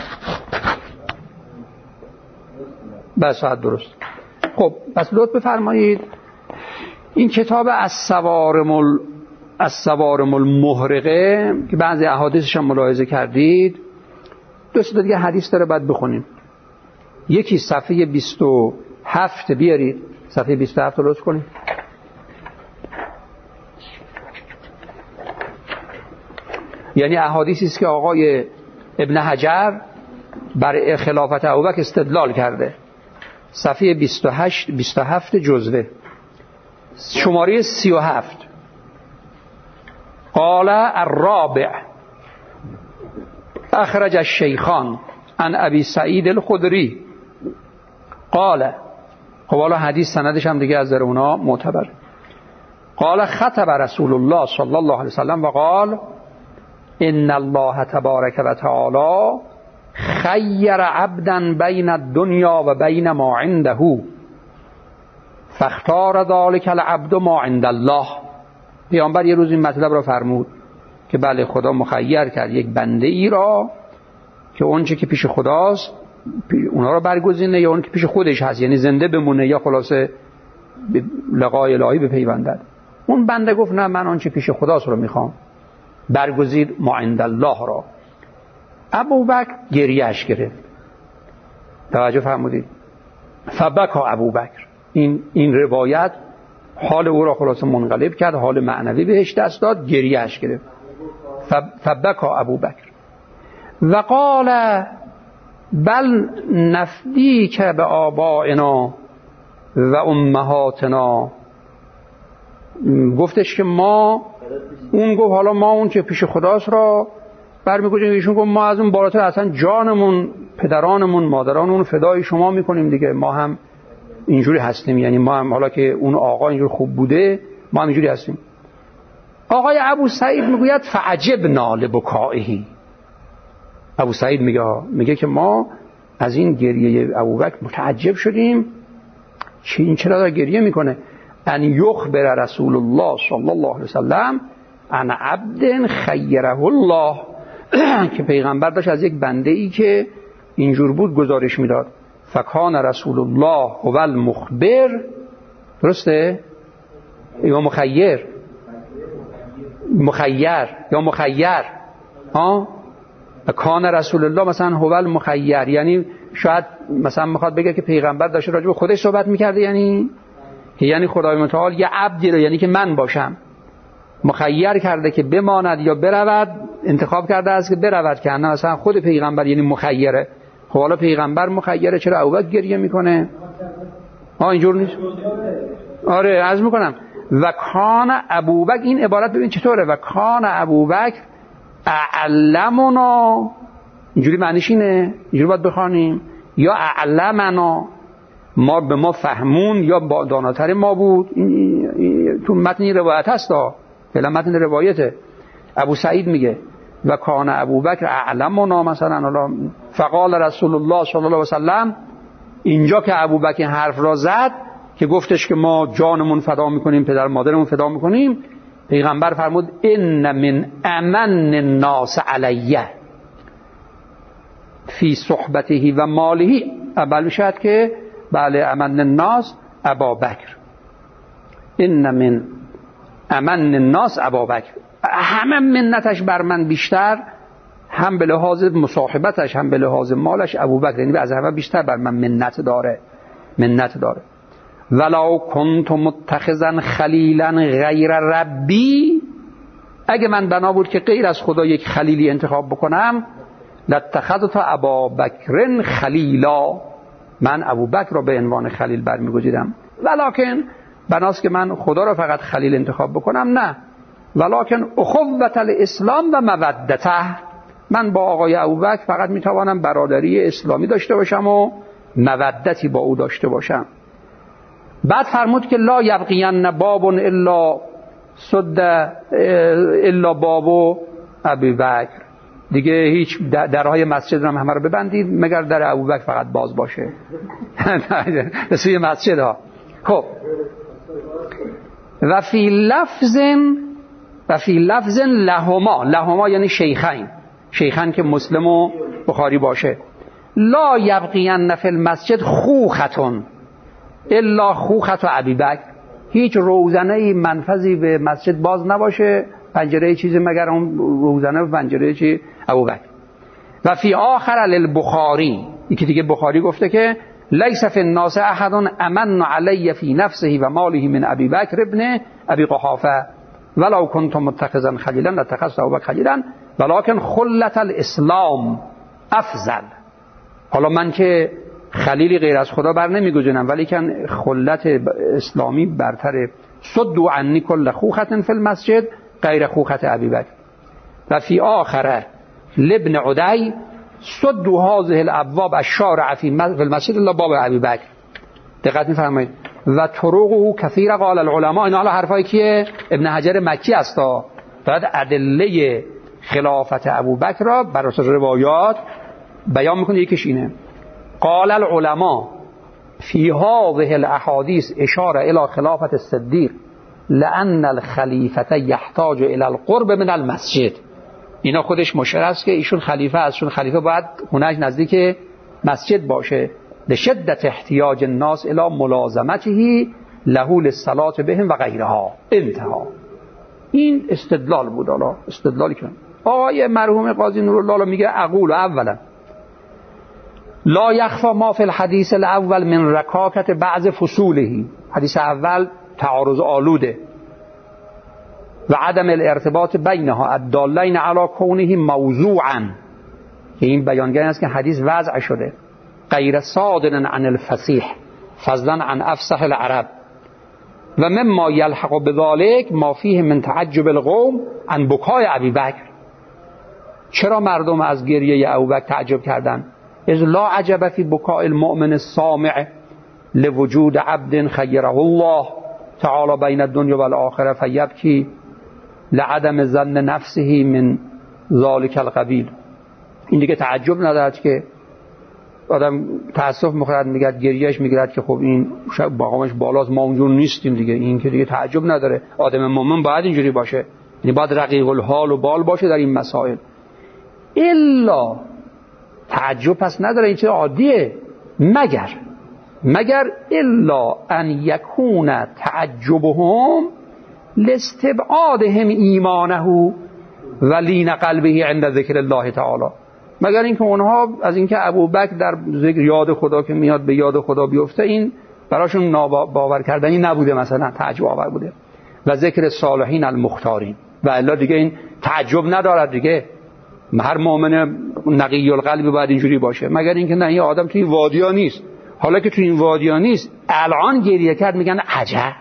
بس ساعت درست. خب پس لطف بفرمایید این کتاب الصوارم ال... الصوارم المحرقه که بعضی احادیثش هم ملاحظه کردید، دو سه دیگه حدیث داره بعد بخونیم. یکی صفحه بیست و هفت بیارید، صفحه بیست و هفت رو لطف کنید. یعنی احادیثی است که آقای ابن حجر بر خلافت ابوبکر استدلال کرده. صفحه بیست و هشت بیست و هفت جزوه شماره سی و هفت. قال الرابع اخرج الشیخان عن ابی سعید الخدری قال. خب حالا حدیث سندش هم دیگه از در اونا معتبر. قال خطب رسول الله صلی الله علیه وسلم و قال ان الله تبارک و تعالی خیر عبدا بین الدنیا و بین ما عنده فاختار ذلك العبد ما عند الله. پیامبر یه روز این مطلب را فرمود که بله خدا مخیر کرد یک بنده ای را که اون چه که پیش خداست اونا را برگزینه یا اون که پیش خودش هست، یعنی زنده بمونه یا خلاصه لقای الهی بپیوندد. اون بنده گفت نه من اون چه پیش خداست رو میخوام، برگزید ما عند الله را. ابوبکر گریهش گرفت. توجه فرمودید؟ فبکا ابوبکر. این این روایت حال او را خلاصه منقلب کرد، حال معنوی بهش دست داد، گریهش گرفت. فبکا ابوبکر و قال بل نفدی که به آبائنا و امهاتنا. گفتش که ما، اون گفت حالا ما اون که پیش خداست را برمیگوشیم. ایشون گفت ما از اون بالاتر اصلا جانمون، پدرانمون، مادرانمون فدای شما میکنیم دیگه، ما هم اینجوری هستیم. یعنی ما هم حالا که اون آقا اینجور خوب بوده ما هم اینجوری هستیم. آقای ابو سعید میگوید فعجبنا لبکائه. ابو سعید میگه میگه که ما از این گریه ابوبکر متعجب شدیم که این چرا داره گریه میکنه. ان یخبر رسول الله صلی الله علیه وسلم عن عبد خیره الله که پیغمبر داشت از یک بنده ای که اینجور بود گزارش میداد. فکان رسول الله هو المخبر، درسته؟ یا مخیر مخیر یا مخیر ها کان رسول الله مثلا هو المخیر، یعنی شاید مثلا میخواد بگه که پیغمبر داشته راجع به خودش صحبت میکرده، یعنی یعنی خدای متعال یه عبدی رو، یعنی که من باشم، مخیر کرده که بماند یا برود، انتخاب کرده است که برود، که نه مثلا خود پیغمبر یعنی مخیره. خب حالا پیغمبر مخیره چرا ابوبکر گریه میکنه؟ ها اینجور نیست. آره عرض میکنم و کان ابوبکر، این عبارت ببین چطوره، و کان ابوبکر اعلمنا، اینجوری معنیش اینه، اینجوری باید بخوانیم، یا اعلمنا ما به ما فهمون یا با داناتر ما بود. این تو متن روایت هست، فعلا متن روایته. ابو سعید میگه و کان ابوبکر اعلمنا مثلا حالا فقال رسول الله صلی الله علیه وسلم، اینجا که ابوبکر حرف را زد که گفتش که ما جانمون فدا میکنیم، پدر مادرمون فدا میکنیم، پیغمبر فرمود ان من امن الناس علیه فی صحبته و ماله، اول شد که بله امن الناس ابابکر، ان من امن الناس ابابکر، همه منتش بر من بیشتر، هم به لحاظ مصاحبتش هم به لحاظ مالش ابوبکر، یعنی از همه بیشتر بر من منت داره منت داره. ولو کنت متخذا خلیلا غیر ربی، اگه من بنا بود که غیر از خدا یک خلیلی انتخاب بکنم، لاتخذت ابابکر خلیلا، من ابوبکر را به عنوان خلیل برمیگزیدم. ولکن بناست که من خدا را فقط خلیل انتخاب بکنم، نه، ولکن اخوة الاسلام و مودته، من با آقای ابوبکر فقط میتوانم برادری اسلامی داشته باشم و مودتی با او داشته باشم. بعد فرمود که لا یبقین باب الا سد الا باب ابوبکر، دیگه هیچ درهای مسجد رو همه رو ببندید مگر در ابوبکر فقط باز باشه. رسوی مسجد ها. خب و فی لفظ و فی لفظ لهما، لهما یعنی شیخین، شیخین که مسلم و بخاری باشه، لا یبقین فی المسجد خوختون الا خوخت ابوبکر، هیچ روزنه منفذی به مسجد باز نباشه، پنجره چیزی مگر اون روزنه و پنجره چی ابوبکر. و فی آخر للبخاری، یکی دیگه بخاری گفته که لیس فی الناس احد امن علی فی نفسه و ماله من ابی بکر ابن ابی قحافه ولو کنت متخذا خلیلا لاتخذت ابوبکر خلیلا ولکن خلت الاسلام افضل. حالا من که خلیلی غیر از خدا بر نمیگذارم، ولی کن خلت اسلامی برتره. صدوا عنی کل خوخت فی المسجد غیر خوخت ابی بکر. و فی آخره لابن عدی صدوا هذه الابواب الشارع فی المسجد الا باب ابی بکر. دقت می‌فرمایید. و طرقه کثیر قال العلماء، این حالا حرفایی که ابن حجر مکی است، بعد ادله خلافت ابوبکر را بر اساس روایات بیان میکنه. یکیش اینه قال العلماء فی هذه الاحادیث اشاره الی خلافت الصدیق لان الخلیفه یحتاج الی القرب من المسجد. اینا خودش مشیر است که ایشون خلیفه است، چون خلیفه باید خونه‌اش نزدیک مسجد باشه. لشدت احتیاج الناس الی ملازمته له للصلاة بهم و غیرها. انتها. این استدلال بود. حالا استدلالی که آقای مرحوم قاضی نورالله میگه اقول اولا لا یخفى ما فی الحدیث الاول من رکاکت بعض فصوله. حدیث اول تعارض آلوده و عدم الارتباط بینها الدالین علی کونه موضوعا، این بیانگر است که حدیث وضع شده، غیر صادر عن الفصیح فضلا عن افصح العرب و مما یلحق بذلك ما فیه من تعجب القوم عن بکای ابی بکر. چرا مردم از گریه ابوبکر تعجب کردند؟ اذ لا عجب فی بکاء المؤمن السامع لوجود عبد خیره الله تعالی بین الدنیا والآخره فیبکی لعدم ظن نفسه من ذلك القبیل. این دیگه تعجب ندارد که آدم تأسف می‌خورد، میگه گریهش میگیرد که خب این مقامش بالاست، ما اونجور نیستیم دیگه. این که دیگه تعجب نداره. آدم مومن باید اینجوری باشه، یعنی باید رقیق الحال و بال باشه در این مسائل. الا تعجب پس نداره، این چیز عادیه. مگر مگر الا ان یکون تعجبهم لاستبعادهم ایمانه و لین قلبه عند ذکر الله تعالی، مگر اینکه اونها از اینکه ابوبکر در ذکر یاد خدا که میاد به یاد خدا بیفته این براشون ناباور کردنی نبوده، مثلا تعجب آور بوده. و ذکر صالحین المختارین، و الا دیگه این تعجب ندارد دیگه. هر مؤمن نقی القلب باید اینجوری باشه. مگر اینکه نه، این آدم توی وادیا نیست. حالا که توی این وادیا نیست، الان گریه کرد میگن عجب.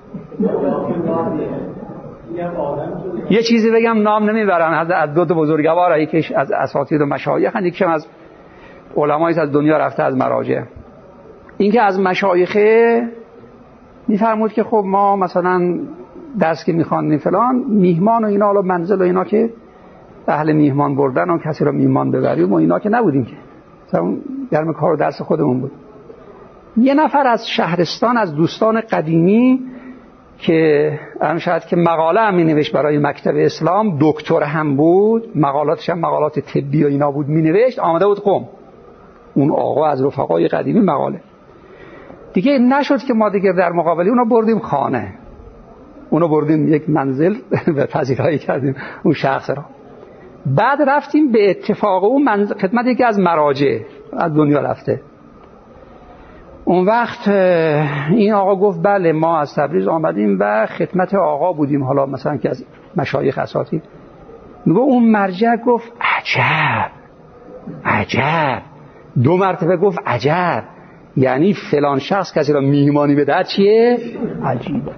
یه چیزی بگم نام نمیبرم، از دو تا بزرگوار، یکیش از اساتید و مشایخ، یکیش از علمایی از دنیا رفته از مراجع. این که از مشایخه میفرمود که خب ما مثلا درس که میخواندیم فلان میهمان و اینا، حالا منزل و اینا که اهل میهمان بردن و کسی رو میهمان ببریم و اینا که نبودیم، که مثلا گرم کار و درس خودمون بود. یه نفر از شهرستان از دوستان قدیمی که الان شاید که مقاله هم می نوشت برای مکتب اسلام، دکتر هم بود، مقالاتش هم مقالات طبی و اینا بود، می نوشت، آمده بود قم. اون آقا از رفقای قدیمی مقاله دیگه نشد که ما دیگه در مقابلی اونا بردیم خانه، اونا بردیم یک منزل و پذیرایی کردیم اون شخص را. بعد رفتیم به اتفاق اون منزل خدمت یکی از مراجع از دنیا رفته. اون وقت این آقا گفت بله ما از تبریز آمدیم و خدمت آقا بودیم، حالا مثلا که از مشایخ اساتید. میگه اون مرجع گفت عجب عجب، دو مرتبه گفت عجب، یعنی فلان شخص کسی را میهمانی بده چیه؟ عجیبه.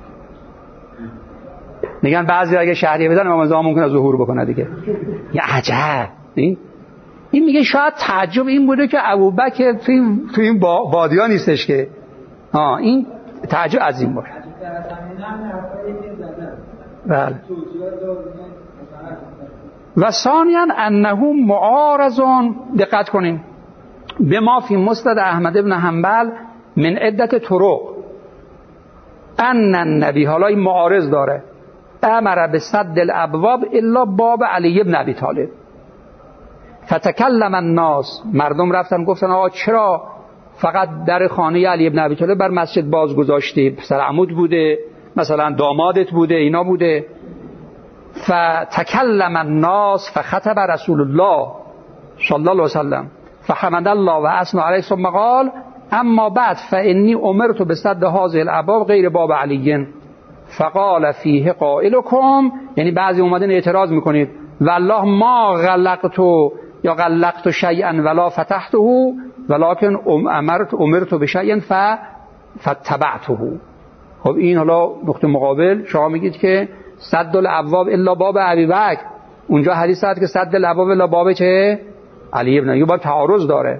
میگن بعضی اگه شهریه بدن امام زمان ممکنه ظهور بکنه دیگه. یا عجب. این این میگه شاید تعجب این بوده که ابوبکر تو این تو این وادیا نیستش که ها، این تعجب از این باشه. بله. و ثانیاً انه معارضون، دقت کنین، به ما فی مسند احمد ابن حنبل من عدت طرق ان النبی، حالا این معارض داره، امر به سد الابواب الا باب علی ابن ابی طالب. فتکلم الناس، مردم رفتن گفتن آقا چرا فقط در خانه علی ابن ابی طالب بر مسجد باز گذاشتی؟ پسر عمود بوده، مثلا دامادت بوده، اینا بوده. فتکلم الناس فخطب رسول الله صلی الله علیه وسلم فحمد الله و اثنى علیه ثم قال اما بعد فانی امرت بسد هذه الابواب غیر باب علی فقال فیه قائلکم، یعنی بعضی اومدن اعتراض میکنید والله ما غلقت یا غلقت شیئا ولا فتحته ولكن امرت امرت بشیء فتبعته. خب این حالا نقطه مقابل شما میگید که سد الابواب الا باب ابی بکر، اونجا حدیث هست که سد الابواب الا باب چه؟ علی ابن، یه با تعارض داره.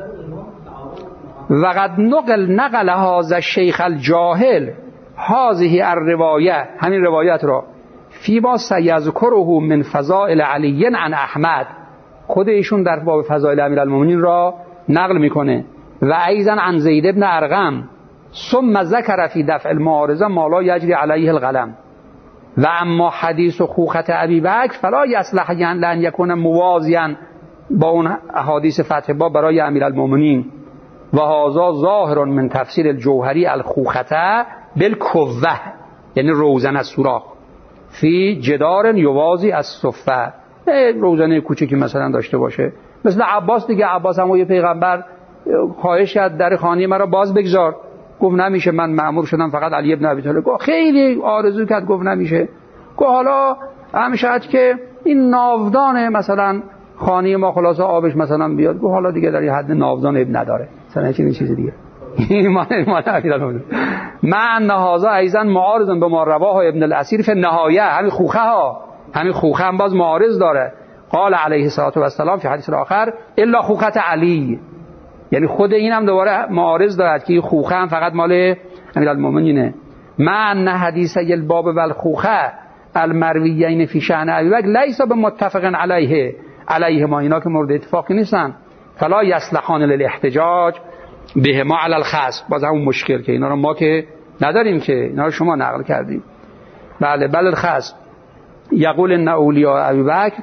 و قد نقل نقل هذا الشیخ الجاهل هذه الروایه، همین روایت را فی ما سیذکره من فضائل علی عن احمد، خود ایشون در باب فضائل امیرالمومنین را نقل میکنه. و ایضا عن زید ابن ارقم ثم ذکر فی دفع المعارضه ما لا یجری علیه القلم. و اما حدیث خوخت ابی بکر فلا یصلح لان یکون موازیا با اون احادیث فتح باب برای امیرالمومنین. و هذا ظاهر من تفسیر الجوهری الخوخته بالکوه، یعنی روزن از سوراخ فی جدار یوازی از صفه، روزنه کوچکی مثلا داشته باشه، مثل عباس دیگه. عباس هم یه پیغمبر خواهش کرد در خانه مرا باز بگذار، گفت نمیشه، من مأمور شدم فقط علی ابن ابی طالب. گفت خیلی آرزو کرد، گفت نمیشه. گفت حالا همیشه که این ناودان مثلا خانه ما خلاصه آبش مثلا بیاد، گفت حالا دیگه در حد ناودان اب نداره، مثلا این چیز دیگه. ایمان ایمان امیرالمومنین من هذا ایضا معارض به ما رواه ابن الاسیر فی النهایه، همین خوخه ها، همین خوخه هم باز معارض داره. قال علیه الصلاه و السلام فی حدیث آخر الا خوخه علی، یعنی خود این هم دوباره معارض دارد که خوخه هم فقط مال امیرالمومنینه. من حدیث الباب والخوخه المرویین فی شأن ابی بکر لیس بمتفق علیه علیه ما اینا که مورد اتفاقی نیستن، فلا یصلحان للاحتجاج به ما علی الخصم. باز همون مشکل که اینا رو ما که نداریم، که اینا رو شما نقل کردیم. بله بل الخصم یقول ان اولیاء ابی بکر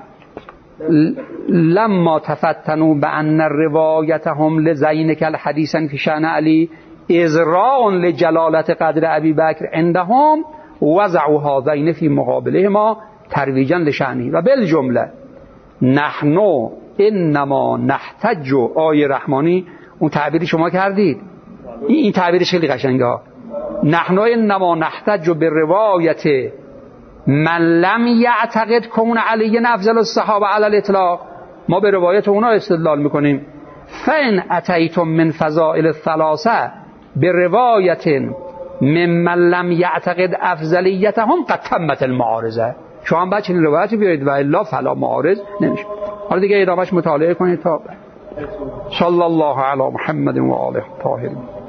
لما تفتنوا بان روایتهم لزینک الحدیثا فی شأن علی ازراء لجلالت قدر ابی بکر عندهم وضعوا هذین فی مقابله ما ترویجا لشأنه و بالجمله نحن انما نحتج. آیه رحمانی اون تعبیری شما کردید، این تعبیرش خیلی قشنگه ها. نحن انما نحتج به روایت من لم یعتقد کون علی افضل الصحابه علی الاطلاق. ما به روایت اونا استدلال میکنیم. فان اتیتم من فضائل الثلاثه به روایت ممن لم یعتقد افضلیتهم قد تمت المعارضه. شما هم بچین روایتی بیارید و الا فلا معارض نمیشه. حالا دیگه ادامهش مطالعه کنید تا صلی الله علی محمد و آله الطاهرین.